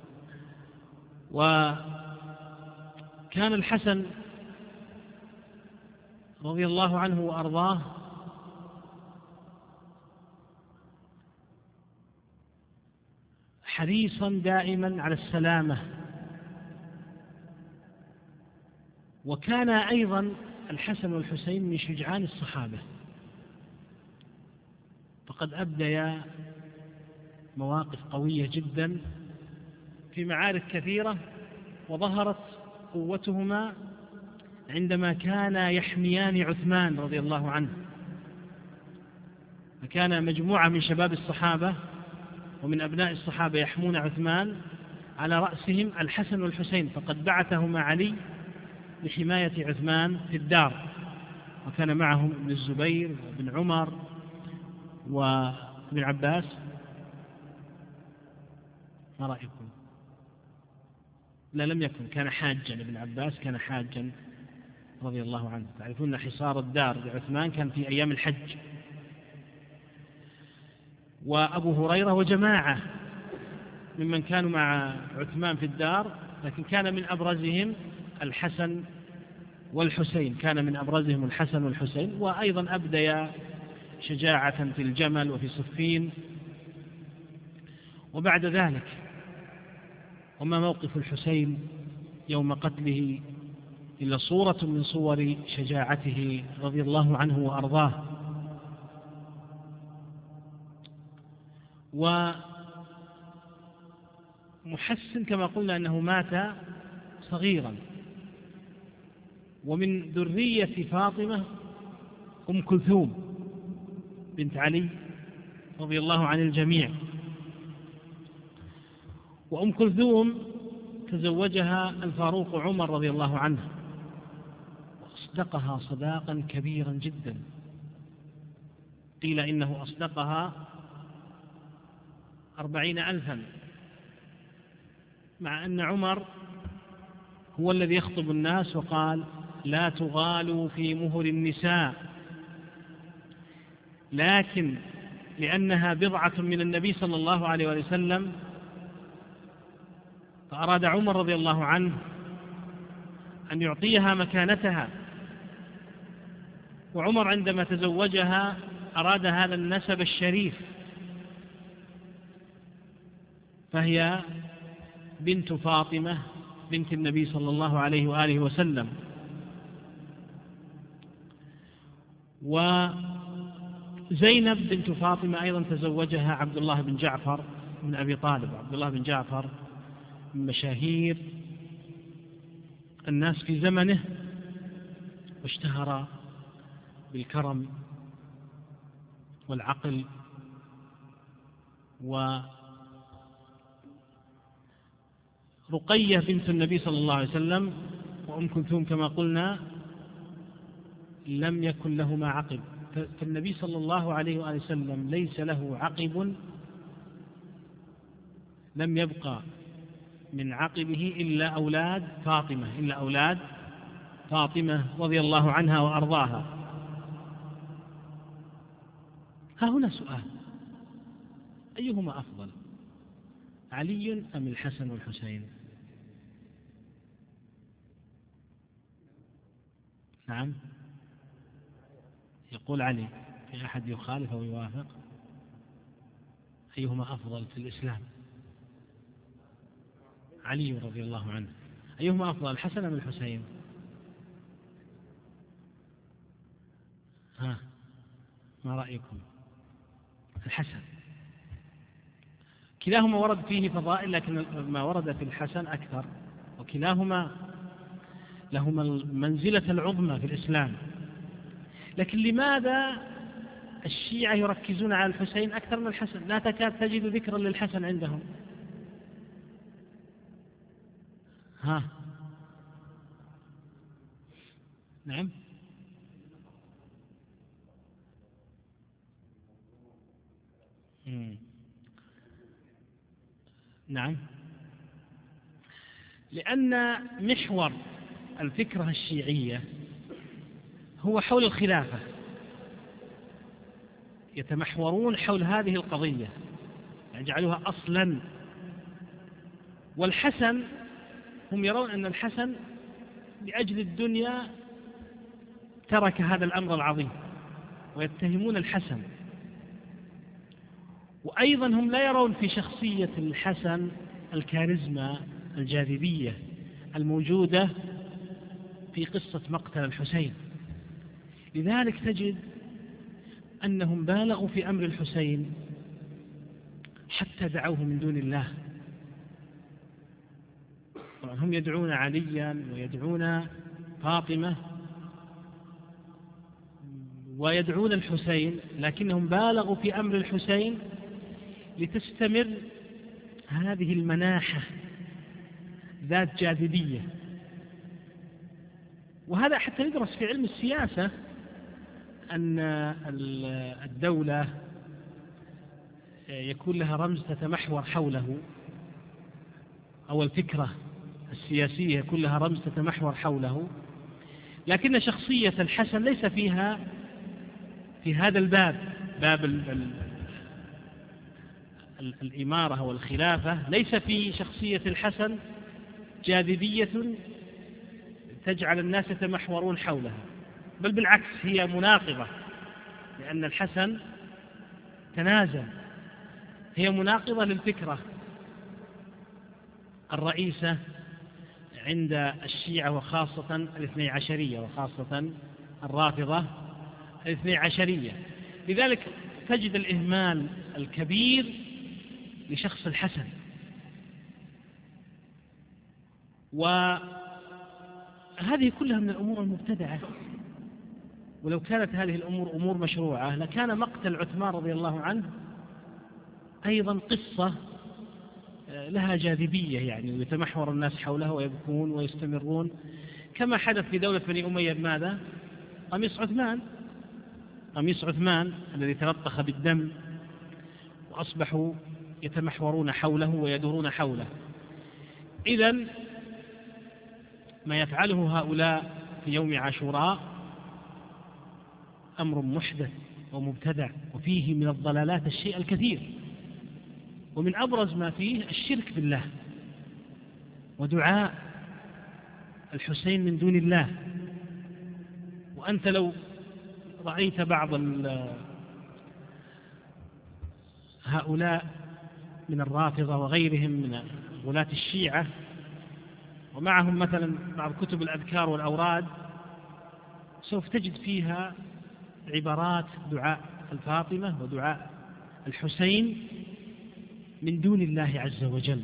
وكان الحسن رضي الله عنه وأرضاه حريصا دائما على السلامة، وكان أيضا الحسن والحسين من شجعان الصحابة، فقد أبديا مواقف قوية جدا في معارك كثيرة، وظهرت قوتهما عندما كانا يحميان عثمان رضي الله عنه. فكان مجموعة من شباب الصحابة ومن أبناء الصحابة يحمون عثمان، على رأسهم الحسن والحسين، فقد بعثهما علي لحماية عثمان في الدار، وكان معهم ابن الزبير وابن عمر وابن عباس. ما رأيكم؟ لا، لم يكن، كان حاجا، ابن عباس كان حاجا رضي الله عنه. تعرفون حصار الدار لعثمان كان في أيام الحج. وأبو هريرة وجماعة ممن كانوا مع عثمان في الدار، لكن كان من أبرزهم الحسن والحسين، كان من أبرزهم الحسن والحسين. وأيضا أبديا شجاعة في الجمل وفي صفين. وبعد ذلك وما موقف الحسين يوم قتله إلا صورة من صور شجاعته رضي الله عنه وأرضاه. ومحسن كما قلنا أنه مات صغيرا، ومن ذرية فاطمة أم كلثوم بنت علي رضي الله عن الجميع. وأم كلثوم تزوجها الفاروق عمر رضي الله عنه، وأصدقها صداقا كبيرا جدا، قيل إنه أصدقها 40,000، مع أن عمر هو الذي يخطب الناس وقال: لا تغالوا في مهر النساء، لكن لأنها بضعة من النبي صلى الله عليه وسلم فأراد عمر رضي الله عنه أن يعطيها مكانتها. وعمر عندما تزوجها أراد هذا النسب الشريف فهي بنت فاطمة بنت النبي صلى الله عليه وآله وسلم. وزينب بنت فاطمة أيضا تزوجها عبد الله بن جعفر من أبي طالب. عبد الله بن جعفر من مشاهير الناس في زمنه، واشتهر بالكرم والعقل رقية بنت النبي صلى الله عليه وسلم وأم كلثوم كما قلنا لم يكن لهما عقب، فالنبي صلى الله عليه وآله وسلم ليس له عقب، لم يبقى من عقبه إلا أولاد فاطمة رضي الله عنها وأرضاها. ها هنا سؤال: أيهما أفضل، علي أم الحسن والحسين؟ نعم، يقول علي. في أحد يخالف أو يوافق؟ أيهما أفضل في الإسلام؟ علي رضي الله عنه. أيهما أفضل، الحسن أم الحسين؟ ها، ما رأيكم؟ الحسن. كلاهما ورد فيه فضائل، لكن ما ورد في الحسن أكثر، وكلاهما لهما المنزلة العظمى في الإسلام. لكن لماذا الشيعة يركزون على الحسين أكثر من الحسن؟ لا تكاد تجد ذكرا للحسن عندهم. ها، نعم، نعم، لأن محور الفكرة الشيعية هو حول الخلافة، يتمحورون حول هذه القضية، يجعلوها أصلا. والحسن هم يرون أن الحسن لأجل الدنيا ترك هذا الأمر العظيم، ويتهمون الحسن. وأيضا هم لا يرون في شخصية الحسن الكاريزما الجاذبية الموجودة في قصة مقتل الحسين. لذلك تجد أنهم بالغوا في أمر الحسين حتى دعوه من دون الله. طبعا هم يدعون عليا ويدعون فاطمة ويدعون الحسين، لكنهم بالغوا في أمر الحسين لتستمر هذه المناحة ذات جاذبية. وهذا حتى ندرس في علم السياسة أن الدولة يكون لها رمز تتمحور حوله، أو الفكرة السياسية يكون لها رمز تتمحور حوله، لكن شخصية الحسن ليس فيها في هذا الباب، باب الإمارة والخلافة، ليس في شخصية الحسن جاذبية تجعل الناس يتمحورون حولها، بل بالعكس هي مناقضة، لأن الحسن تنازل، هي مناقضة للفكرة الرئيسة عند الشيعة وخاصة الاثني عشرية وخاصة الرافضة الاثني عشرية. لذلك تجد الإهمال الكبير لشخص الحسن. وهذه كلها من الأمور المبتدعة، ولو كانت هذه الأمور أمور مشروعة لكان مقتل عثمان رضي الله عنه أيضا قصة لها جاذبية، يعني ويتمحور الناس حولها ويبكون ويستمرون، كما حدث في دولة بني أمية. بماذا؟ قميص عثمان الذي تلطخ بالدم، وأصبحوا يتمحورون حوله ويدورون حوله. إذن ما يفعله هؤلاء في يوم عاشوراء أمر محدث ومبتدع، وفيه من الضلالات الشيء الكثير، ومن أبرز ما فيه الشرك بالله ودعاء الحسين من دون الله. وأنت لو رأيت بعض هؤلاء من الرافضة وغيرهم من غلاة الشيعة، ومعهم مثلا بعض كتب الأذكار والأوراد، سوف تجد فيها عبارات دعاء الفاطمة ودعاء الحسين من دون الله عز وجل.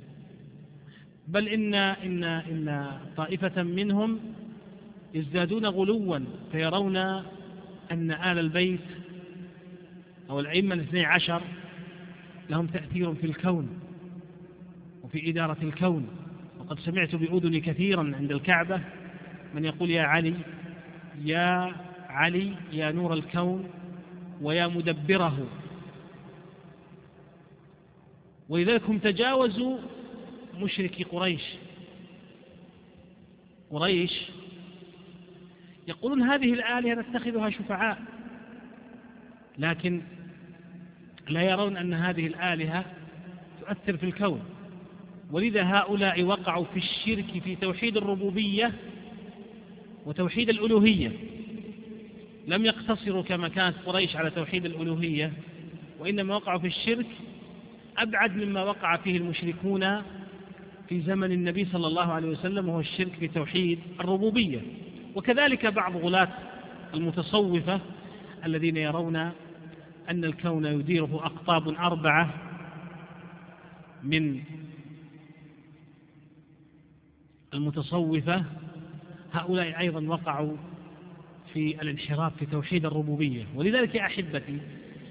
بل إن طائفة منهم يزدادون غلوا فيرون أن آل البيت أو الأئمة الاثني عشر لهم تأثير في الكون وفي إدارة الكون. وقد سمعت بأذني كثيرا عند الكعبة من يقول يا علي يا علي يا نور الكون ويا مدبره. ولذلك هم تجاوزوا مشركي قريش يقولون هذه الآلهة نتخذها شفعاء، لكن لا يرون أن هذه الآلهة تؤثر في الكون. ولذا هؤلاء وقعوا في الشرك في توحيد الربوبية وتوحيد الألوهية، لم يقتصروا كما كانت قريش على توحيد الألوهية، وإنما وقعوا في الشرك أبعد مما وقع فيه المشركون في زمن النبي صلى الله عليه وسلم، وهو الشرك في توحيد الربوبية. وكذلك بعض غلاة المتصوفة الذين يرون أن الكون يديره أقطاب 4 من المتصوفة، هؤلاء أيضا وقعوا في الانحراف في توحيد الربوبية. ولذلك يا أحبتي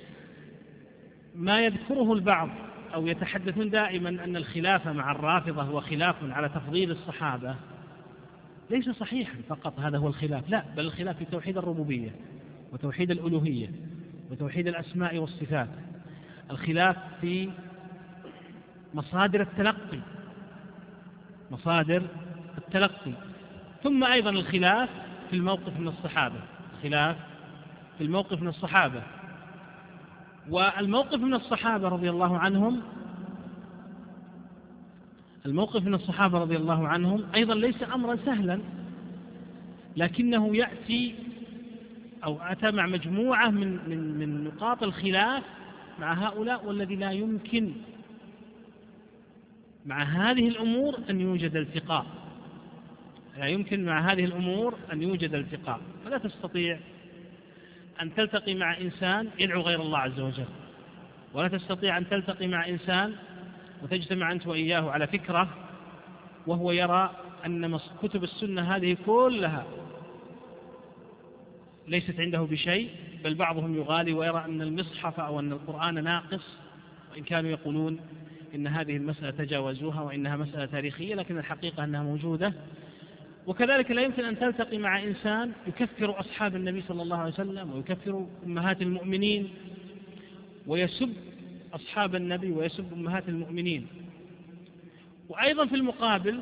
ما يذكره البعض أو يتحدثون دائما أن الخلاف مع الرافضة هو خلاف على تفضيل الصحابة، ليس صحيحا فقط هذا هو الخلاف، لا، بل الخلاف في توحيد الربوبية وتوحيد الألوهية وتوحيد الأسماء والصفات، الخلاف في مصادر التلقي، ثم أيضا الخلاف في الموقف من الصحابة، والموقف من الصحابة رضي الله عنهم أيضا ليس أمرا سهلا، لكنه يأتي أو أتى مع مجموعة من نقاط الخلاف مع هؤلاء، والذي لا يمكن مع هذه الأمور أن يوجد التقاء. فلا تستطيع أن تلتقي مع إنسان يدعو غير الله عز وجل، ولا تستطيع أن تلتقي مع إنسان وتجتمع أنت وإياه على فكرة وهو يرى أن كتب السنة هذه كلها ليست عنده بشيء، بل بعضهم يغالي ويرى أن المصحف أو أن القرآن ناقص، وإن كانوا يقولون إن هذه المسألة تجاوزوها وإنها مسألة تاريخية، لكن الحقيقة أنها موجودة. وكذلك لا يمكن أن تلتقي مع إنسان يكفر أصحاب النبي صلى الله عليه وسلم ويكفر أمهات المؤمنين ويسب أصحاب النبي ويسب أمهات المؤمنين. وأيضا في المقابل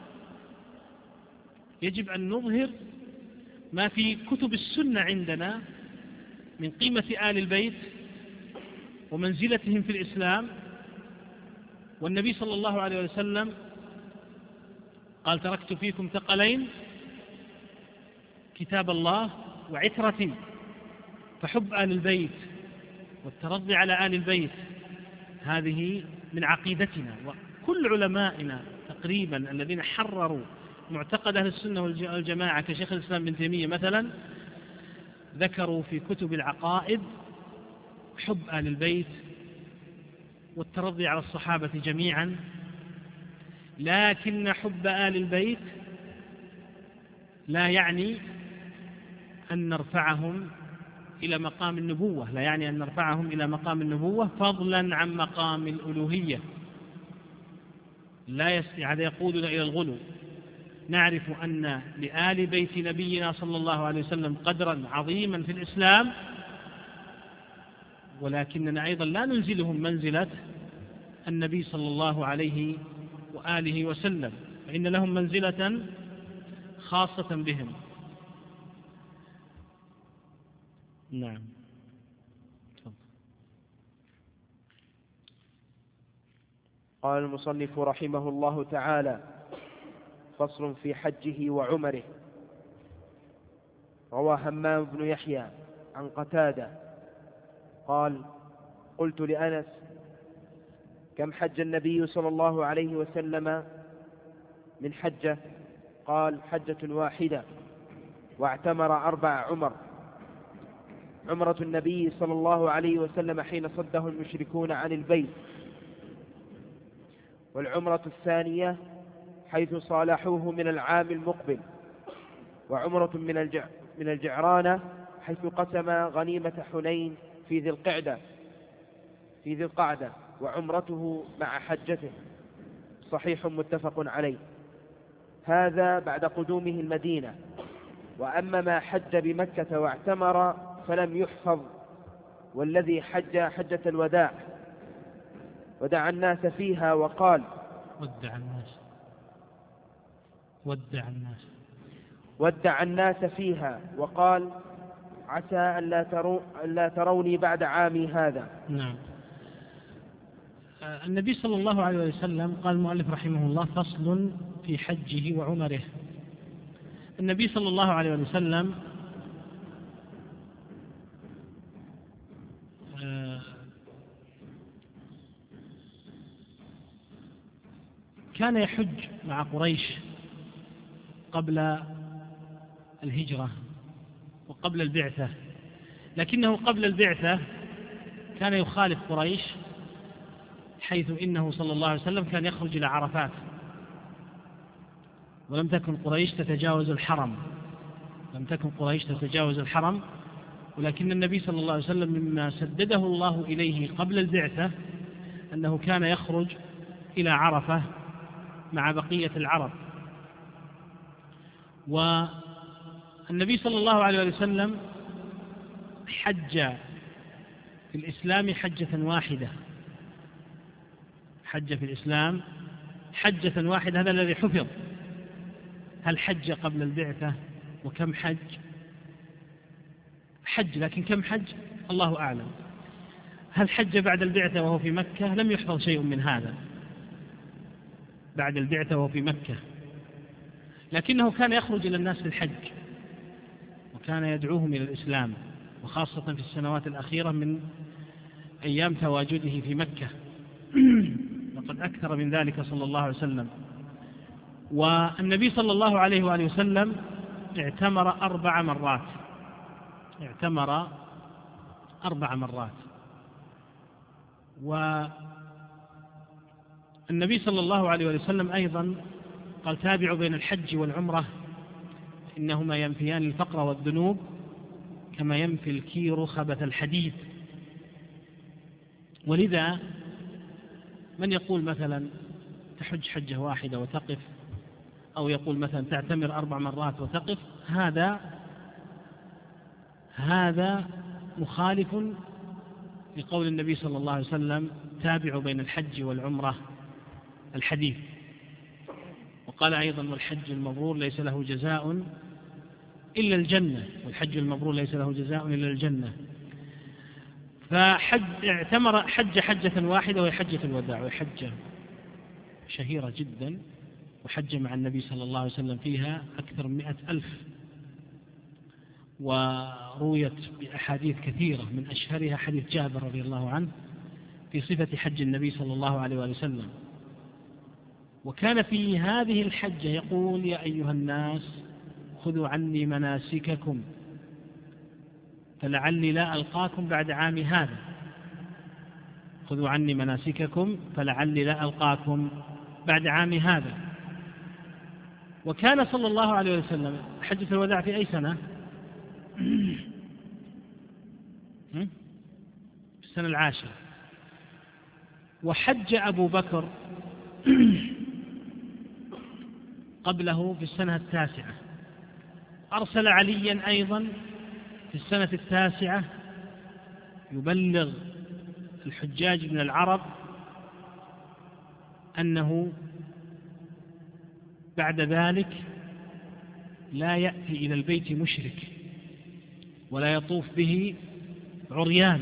يجب أن نظهر ما في كتب السنة عندنا من قيمة آل البيت ومنزلتهم في الإسلام. والنبي صلى الله عليه وسلم قال تركت فيكم ثقلين، كتاب الله وعترتي، فحب آل البيت والترضي على آل البيت هذه من عقيدتنا. وكل علمائنا تقريبا الذين حرروا معتقد أهل السنة والجماعة كشيخ الإسلام ابن تيمية مثلا ذكروا في كتب العقائد حب آل البيت والترضي على الصحابة جميعا، لكن حب آل البيت لا يعني أن نرفعهم إلى مقام النبوة، فضلا عن مقام الألوهية. هذا يقودنا إلى الغلو. نعرف أن لآل بيت نبينا صلى الله عليه وسلم قدرا عظيما في الإسلام، ولكننا أيضا لا ننزلهم منزلة النبي صلى الله عليه وآله وسلم، فإن لهم منزلة خاصة بهم. نعم. قال المصنف رحمه الله تعالى: فصل في حجه وعمره. روى همام بن يحيى عن قتادة قال: قلت لأنس: كم حج النبي صلى الله عليه وسلم من حجة؟ قال: حجة واحدة، واعتمر 4 عمر. عمرة النبي صلى الله عليه وسلم حين صده المشركون عن البيت، والعمرة الثانية حيث صالحوه من العام المقبل، وعمرة من الجعرانة حيث قسم غنيمة حنين في ذي القعدة، وعمرته مع حجته. صحيح متفق عليه. هذا بعد قدومه المدينة. وأما ما حج بمكة واعتمر فلم يحفظ، والذي حج حجة الوداع ودعا الناس فيها وقال: ودع الناس فيها وقال: عسى أن لا تروني بعد عامي هذا. نعم. النبي صلى الله عليه وسلم قال المؤلف رحمه الله: فصل في حجه وعمره. النبي صلى الله عليه وسلم كان يحج مع قريش قبل الهجرة وقبل البعثة، لكنه قبل البعثة كان يخالف قريش، حيث إنه صلى الله عليه وسلم كان يخرج إلى عرفات، ولم تكن قريش تتجاوز الحرم. ولكن النبي صلى الله عليه وسلم مما سدده الله إليه قبل البعثة أنه كان يخرج إلى عرفة مع بقية العرب. والنبي صلى الله عليه وسلم حج في الإسلام حجة واحدة، هذا الذي حفظ. هل حج قبل البعثة؟ وكم حج؟ لكن كم حج الله أعلم. هل حج بعد البعثة وهو في مكة؟ لم يحفظ شيء من هذا بعد البعثة وهو في مكة، لكنه كان يخرج إلى الناس للحج، وكان يدعوهم إلى الإسلام، وخاصة في السنوات الأخيرة من أيام تواجده في مكة، وقد أكثر من ذلك صلى الله عليه وسلم. والنبي صلى الله عليه وآله وسلم اعتمر 4 مرات. والنبي صلى الله عليه وآله وسلم أيضا قال: تابعوا بين الحج والعمرة، إنهما ينفيان الفقر والذنوب كما ينفي الكير خبث الحديد. ولذا من يقول مثلا تحج حجة واحدة وتقف، أو يقول مثلا تعتمر 4 مرات وتقف، هذا مخالف لقول النبي صلى الله عليه وسلم: تابعوا بين الحج والعمرة الحديث. وقال أيضا: والحج المبرور ليس له جزاء إلا الجنة. حج حجة واحدة وهي حجة الوداع، وهي حجة شهيرة جدا، وحج مع النبي صلى الله عليه وسلم فيها أكثر من 100,000، ورويت بأحاديث كثيرة، من أشهرها حديث جابر رضي الله عنه في صفة حج النبي صلى الله عليه وسلم. وكان في هذه الحجة يقول: يا أيها الناس خذوا عني مناسككم فلعلي لا ألقاكم بعد عامي هذا. وكان صلى الله عليه وسلم حجة الوداع في أي سنة؟ في السنة 10. وحج أبو بكر قبله في السنة 9. أرسل عليا أيضا في السنة 9 يبلغ الحجاج من العرب أنه بعد ذلك لا يأتي إلى البيت مشرك ولا يطوف به عريان.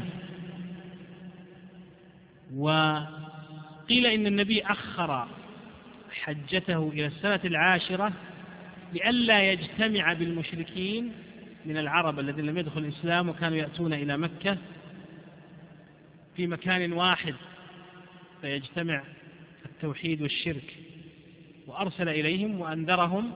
وقيل إن النبي أخر حجته إلى السنة 10 لئلا يجتمع بالمشركين من العرب الذين لم يدخلوا الإسلام وكانوا يأتون إلى مكة في مكان واحد فيجتمع التوحيد والشرك، وأرسل إليهم وأنذرهم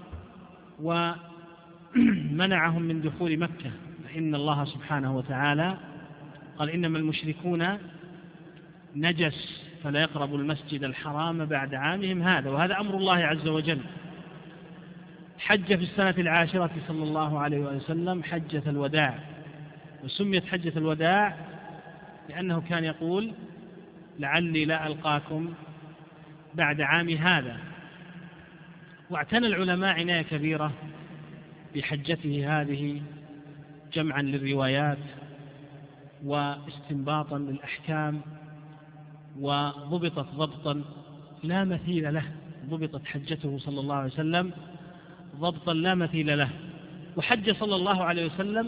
ومنعهم من دخول مكة، فإن الله سبحانه وتعالى قال إنما المشركون نجس فلا يقربوا المسجد الحرام بعد عامهم هذا، وهذا أمر الله عز وجل. حج في السنة 10 صلى الله عليه وسلم حجة الوداع، وسميت حجة الوداع لأنه كان يقول لعلي لا ألقاكم بعد عام هذا. واعتنى العلماء عناية كبيرة بحجته هذه، جمعا للروايات واستنباطا للأحكام، وضبطت ضبطا لا مثيل له، ضبطت حجته صلى الله عليه وسلم ضبطا لا مثيل له. وحج صلى الله عليه وسلم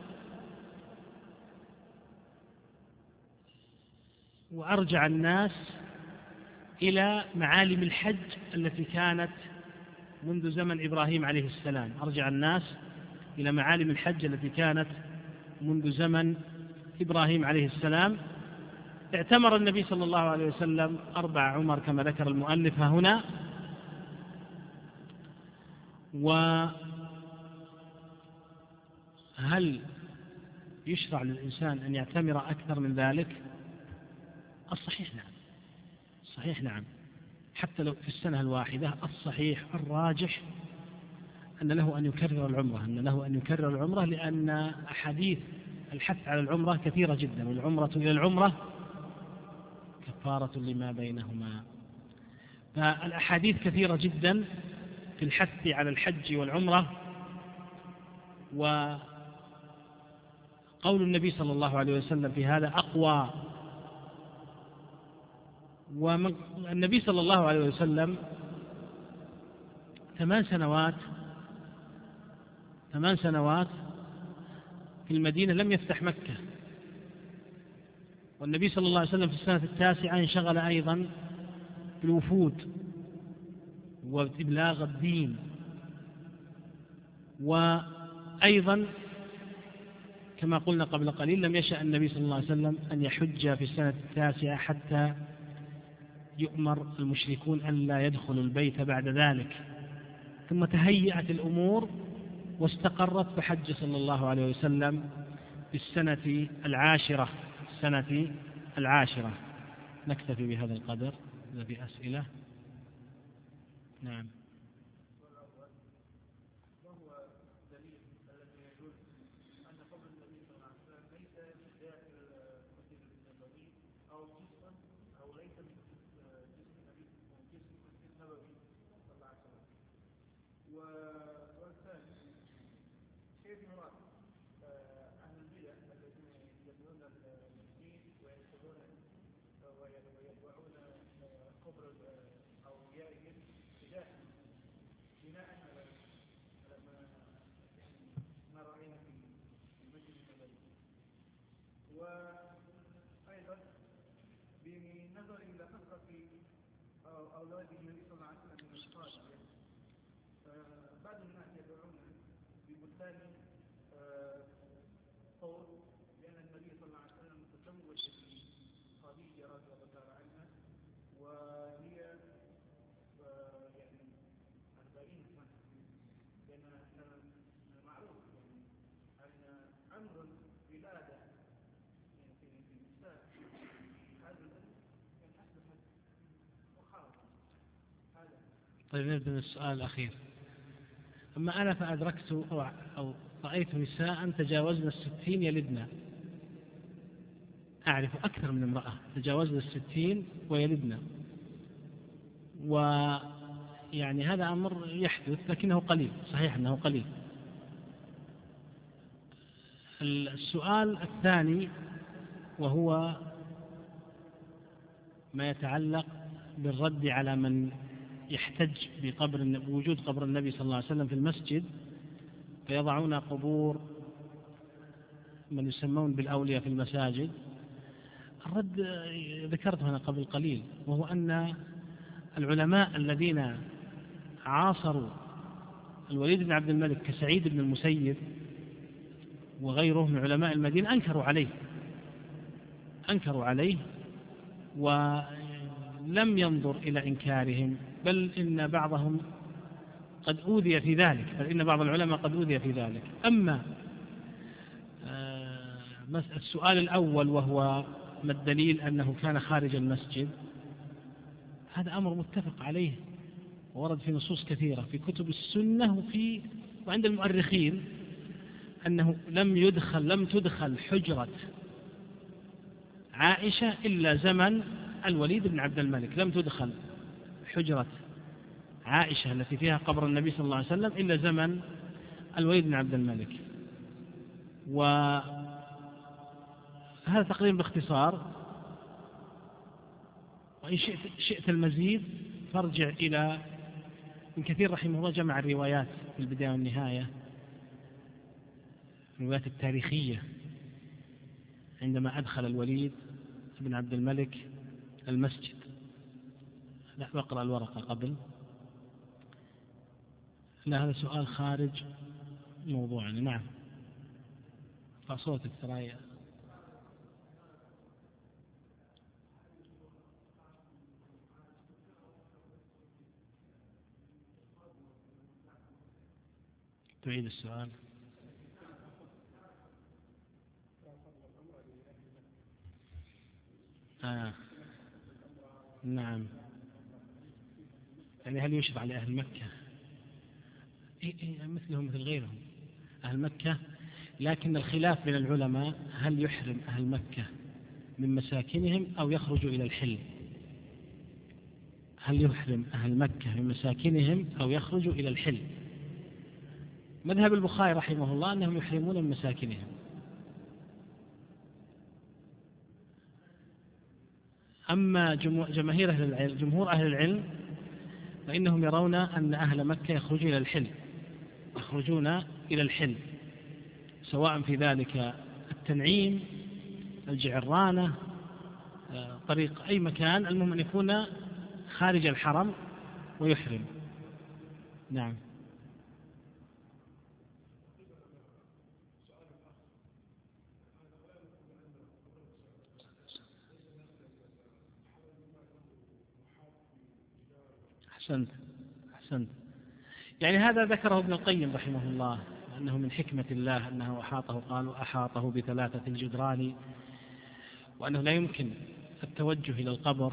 وأرجع الناس إلى معالم الحج التي كانت منذ زمن إبراهيم عليه السلام، أرجع الناس إلى معالم الحج التي كانت منذ زمن إبراهيم عليه السلام. اعتمر النبي صلى الله عليه وسلم 4 عمر كما ذكر المؤلف هنا. وهل يشرع للإنسان أن يعتمر أكثر من ذلك؟ الصحيح نعم، الصحيح نعم، حتى لو في السنة الواحدة. الصحيح الراجح أن له أن يكرر العمرة، أن له أن يكرر العمرة، لأن أحاديث الحث على العمرة كثيرة جدا، والعمرة إلى العمرة كفارة لما بينهما. فالأحاديث كثيرة جدا في الحث على الحج والعمرة. وقول النبي صلى الله عليه وسلم في هذا أقوى. والنبي صلى الله عليه وسلم 8 سنوات في المدينة لم يفتح مكة. والنبي صلى الله عليه وسلم في السنة 9 انشغل أيضا بالوفود وإبلاغ الدين. وأيضا كما قلنا قبل قليل لم يشأ النبي صلى الله عليه وسلم أن يحج في السنة 9 حتى يؤمر المشركون أن لا يدخلوا البيت بعد ذلك. ثم تهيأت الأمور واستقرت، فحج صلى الله عليه وسلم في السنة 10. السنة 10. نكتفي بهذا القدر. إذا في أسئلة. نعم. أولاد النبي صلى الله عليه وسلم من الصالح، بعض الناس يدعون ببطلان قول لأن النبي صلى الله عليه وسلم تزوج خديجة رضي الله تعالى عنها، وهي يعني 40 سنة، لأن المعروف يعني أن عمر الولادة في النساء هذا طيب نبدأ من السؤال الأخير. أما أنا فأدركت أو رأيت نساء تجاوزن 60 يلدن، أعرف أكثر من امرأة تجاوزن 60 ويلدن، ويعني هذا أمر يحدث لكنه قليل، صحيح أنه قليل. السؤال الثاني وهو ما يتعلق بالرد على من يحتج بوجود قبر النبي صلى الله عليه وسلم في المسجد، فيضعون قبور من يسمون بالأولياء في المساجد. الرد ذكرته أنا قبل قليل، وهو أن العلماء الذين عاصروا الوليد بن عبد الملك كسعيد بن المسيب وغيره من علماء المدينة أنكروا عليه، لم ينظر إلى إنكارهم، بل إن بعضهم قد أوذي في ذلك، بل إن بعض العلماء قد أوذي في ذلك. أما السؤال الأول وهو ما الدليل أنه كان خارج المسجد، هذا أمر متفق عليه ورد في نصوص كثيرة في كتب السنة وعند المؤرخين أنه لم تدخل حجرة عائشة إلا زمن الوليد بن عبد الملك، لم تدخل حجرة عائشة التي فيها قبر النبي صلى الله عليه وسلم إلا زمن الوليد بن عبد الملك. وهذا تقريبا باختصار، وإن شئت المزيد فارجع إلى ابن كثير رحمه الله، جمع الروايات في البداية والنهاية، الروايات التاريخية عندما أدخل الوليد بن عبد الملك المسجد. لا، بقرأ الورقة قبل. لا، هذا سؤال خارج موضوعنا. نعم، فصوت الثرايا. تعيد السؤال. نعم، يعني هل يشرع لأهل مكة مثلهم مثل غيرهم أهل مكة، لكن الخلاف بين العلماء هل يحرم أهل مكة من مساكنهم أو يخرجوا إلى الحل؟ هل يحرم أهل مكة من مساكنهم أو يخرجوا إلى الحل؟ مذهب البخاري رحمه الله أنهم يحرمون من مساكنهم. أما جمهور أهل العلم فإنهم يرون أن أهل مكة يخرجون إلى الحل، سواء في ذلك التنعيم، الجعرانة، طريق أي مكان، المهم أن يكون خارج الحرم ويحرم. نعم. أحسنت. يعني هذا ذكره ابن القيم رحمه الله، أنه من حكمة الله أنه أحاطه بثلاثة الجدران، وأنه لا يمكن التوجه إلى القبر،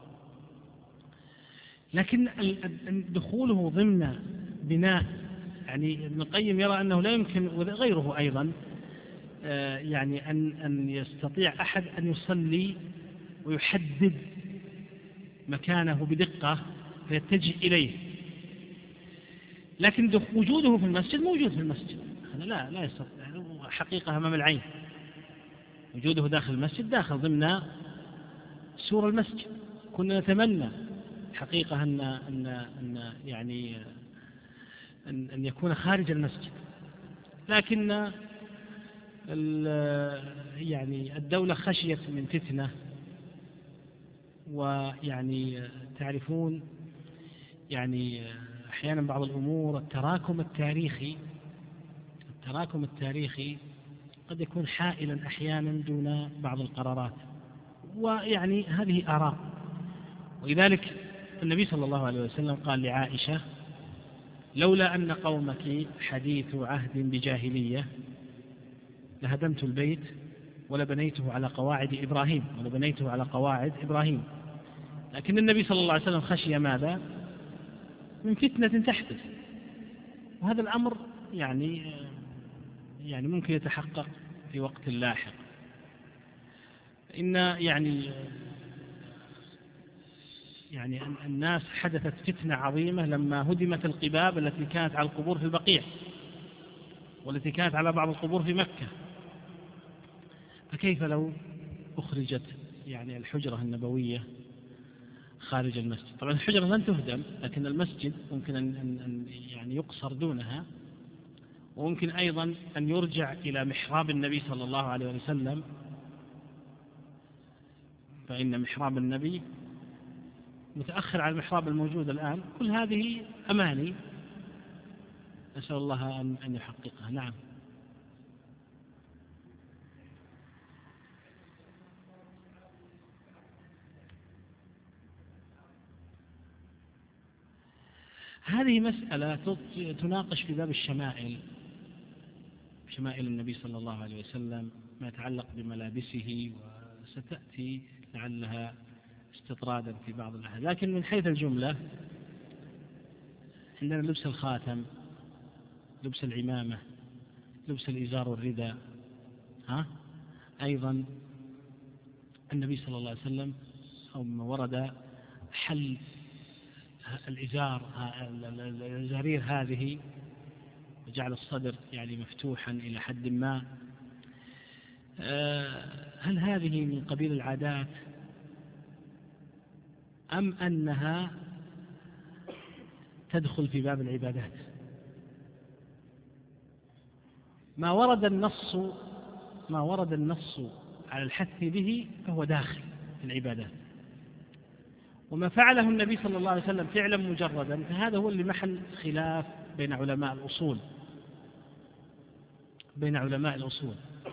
لكن دخوله ضمن بناء، يعني ابن القيم يرى أنه لا يمكن، وغيره أيضا، يعني أن يستطيع أحد أن يصلي ويحدد مكانه بدقة فيتجه إليه، لكن وجوده في المسجد موجود في المسجد، هذا لا يستطيع، حقيقة أمام العين، وجوده داخل المسجد داخل ضمن سور المسجد. كنا نتمنى حقيقة أن يعني أن يكون خارج المسجد، لكن يعني الدولة خشيت من فتنة، ويعني تعرفون يعني أحيانا بعض الأمور التراكم التاريخي قد يكون حائلا أحيانا دون بعض القرارات، ويعني هذه آراء. ولذلك النبي صلى الله عليه وسلم قال لعائشة: لولا أن قومك حديث عهد بجاهلية لهدمت البيت ولبنيته على قواعد إبراهيم. لكن النبي صلى الله عليه وسلم خشي ماذا؟ من فتنة تحدث، وهذا الأمر يعني ممكن يتحقق في وقت لاحق. إن يعني الناس حدثت فتنة عظيمة لما هدمت القباب التي كانت على القبور في البقيع، والتي كانت على بعض القبور في مكة، فكيف لو أخرجت يعني الحجرة النبوية خارج المسجد؟ طبعا الحجرة لن تهدم، لكن المسجد ممكن أن يعني يقصر دونها، وممكن أيضا أن يرجع إلى محراب النبي صلى الله عليه وسلم، فإن محراب النبي متأخر على المحراب الموجود الآن. كل هذه أماني نسأل الله أن يحققها. نعم. هذه مسألة تناقش في باب الشمائل، شمائل النبي صلى الله عليه وسلم، ما يتعلق بملابسه، وستأتي لعلها استطرادا في بعض الأحيان. لكن من حيث الجملة عندنا لبس الخاتم، لبس العمامة، لبس الإزار والرداء، أيضا النبي صلى الله عليه وسلم أو ما ورد حل الإزار، الزرير هذه، وجعل الصدر يعني مفتوحا إلى حد ما. هل هذه من قبيل العادات أم أنها تدخل في باب العبادات؟ ما ورد النص على الحث به فهو داخل في العبادات، وما فعله النبي صلى الله عليه وسلم فعلا مجردا فهذا هو اللي محل خلاف بين علماء الأصول.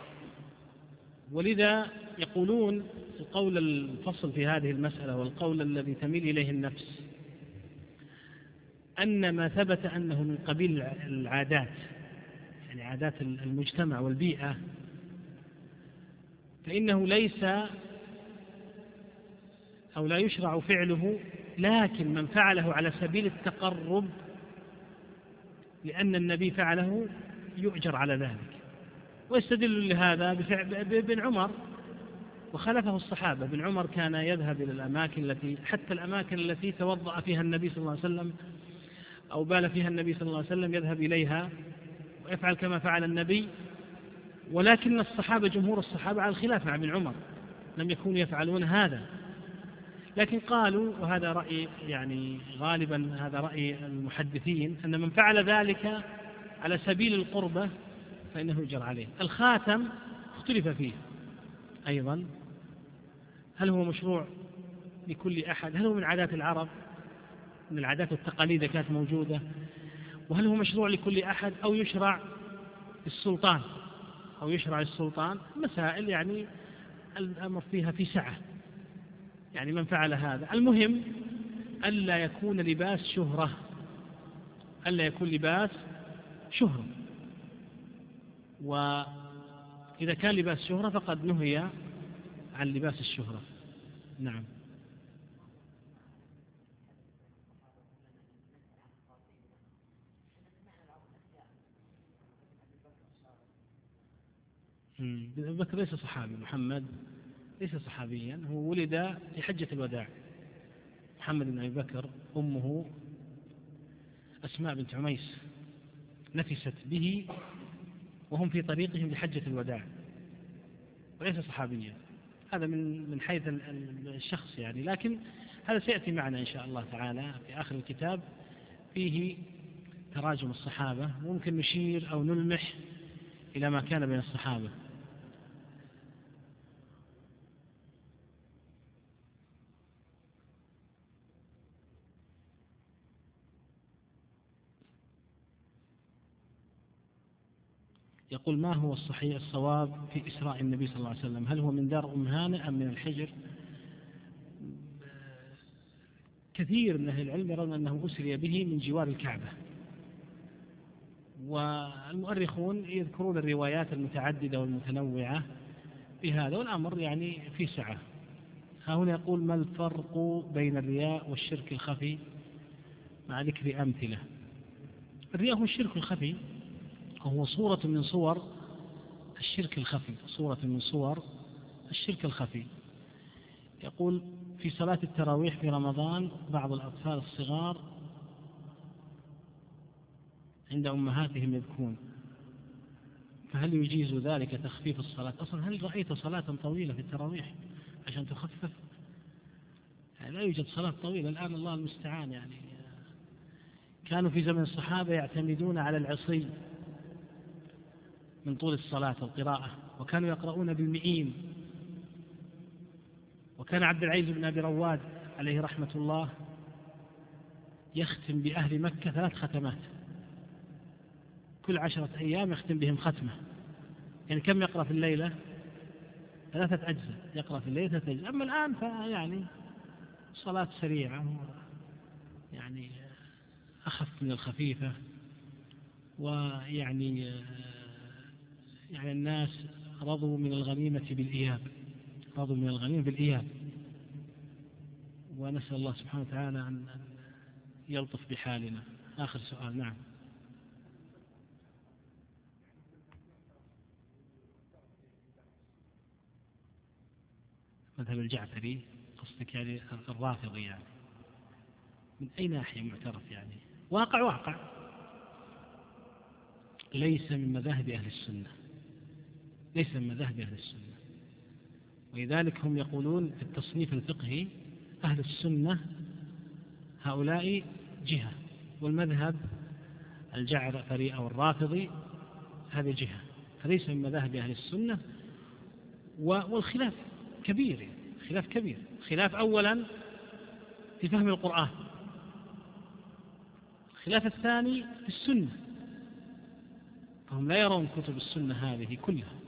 ولذا يقولون القول الفصل في هذه المسألة والقول الذي تميل إليه النفس أن ما ثبت أنه من قبيل العادات، يعني عادات المجتمع والبيئة، فإنه ليس أو لا يشرع فعله، لكن من فعله على سبيل التقرب لأن النبي فعله يؤجر على ذلك. ويستدل لهذا بابن عمر وخلفه الصحابة. ابن عمر كان يذهب إلى الأماكن حتى الأماكن التي توضأ فيها النبي صلى الله عليه وسلم أو بال فيها النبي صلى الله عليه وسلم يذهب إليها ويفعل كما فعل النبي، ولكن الصحابة جمهور الصحابة على الخلاف مع ابن عمر لم يكونوا يفعلون هذا. لكن قالوا، وهذا رأي يعني غالبا هذا رأي المحدثين، أن من فعل ذلك على سبيل القربة فإنه يجر عليه. الخاتم اختلف فيه أيضا، هل هو مشروع لكل أحد؟ هل هو من عادات العرب، من العادات والتقاليد كانت موجودة؟ وهل هو مشروع لكل أحد أو يشرع السلطان؟ مسائل يعني الأمر فيها في سعة، يعني من فعل هذا. المهم ألا يكون لباس شهرة، وإذا كان لباس شهرة فقد نهي عن لباس الشهرة. نعم. أبو بكر ليس صحابي، محمد ليس صحابيا، هو ولد في حجة الوداع. محمد بن أبي بكر أمه أسماء بنت عميس نفست به وهم في طريقهم لحجة الوداع، وليس صحابيا. هذا من حيث الشخص يعني، لكن هذا سيأتي معنا إن شاء الله تعالى في آخر الكتاب، فيه تراجم الصحابة، ممكن نشير أو نلمح إلى ما كان بين الصحابة. يقول: ما هو الصواب في إسراء النبي صلى الله عليه وسلم؟ هل هو من دار أم هانئ أم من الحجر؟ كثير من أهل العلم يرون أنه أسري به من جوار الكعبة، والمؤرخون يذكرون الروايات المتعددة والمتنوعة في هذا، والأمر يعني في سعة. ها هنا يقول: ما الفرق بين الرياء والشرك الخفي مع ذكر أمثلة؟ الرياء هو الشرك الخفي، وهو صورة من صور الشرك الخفي. يقول: في صلاة التراويح في رمضان بعض الأطفال الصغار عند أمهاتهم يبكون، فهل يجيز ذلك تخفيف الصلاة؟ أصلا هل رأيت صلاة طويلة في التراويح عشان تخفف؟ يعني لا يوجد صلاة طويلة الآن، الله المستعان. يعني كانوا في زمن الصحابة يعتمدون على العصي من طول الصلاة والقراءة، وكانوا يقرؤون بالمئين. وكان عبد العزيز بن أبي رواد عليه رحمة الله يختم بأهل مكة 3 ختمات، كل 10 أيام يختم بهم ختمة. يعني كم يقرأ في الليلة؟ 3 أجزاء يقرأ في الليلة 3 أجزاء. أما الآن فيعني صلاة سريعة، يعني أخف من الخفيفة، ويعني الناس رضوا من الغنيمة بالإياب، رضوا من الغنيمة بالإياب، ونسأل الله سبحانه وتعالى أن يلطف بحالنا. آخر سؤال. نعم. مذهب الجعفري قصدك يعني الرافضي، يعني من أي ناحية معترف؟ يعني واقع ليس من مذاهب أهل السنة، ليس من مذاهب أهل السنة، ولذلك هم يقولون في التصنيف الفقهي أهل السنة هؤلاء جهة، والمذهب الجعفري أو الرافضي هذه جهة، فليس من مذاهب أهل السنة. والخلاف كبير، يعني خلاف كبير. خلاف أولا في فهم القرآن، الخلاف الثاني في السنة، فهم لا يرون كتب السنة هذه كلها،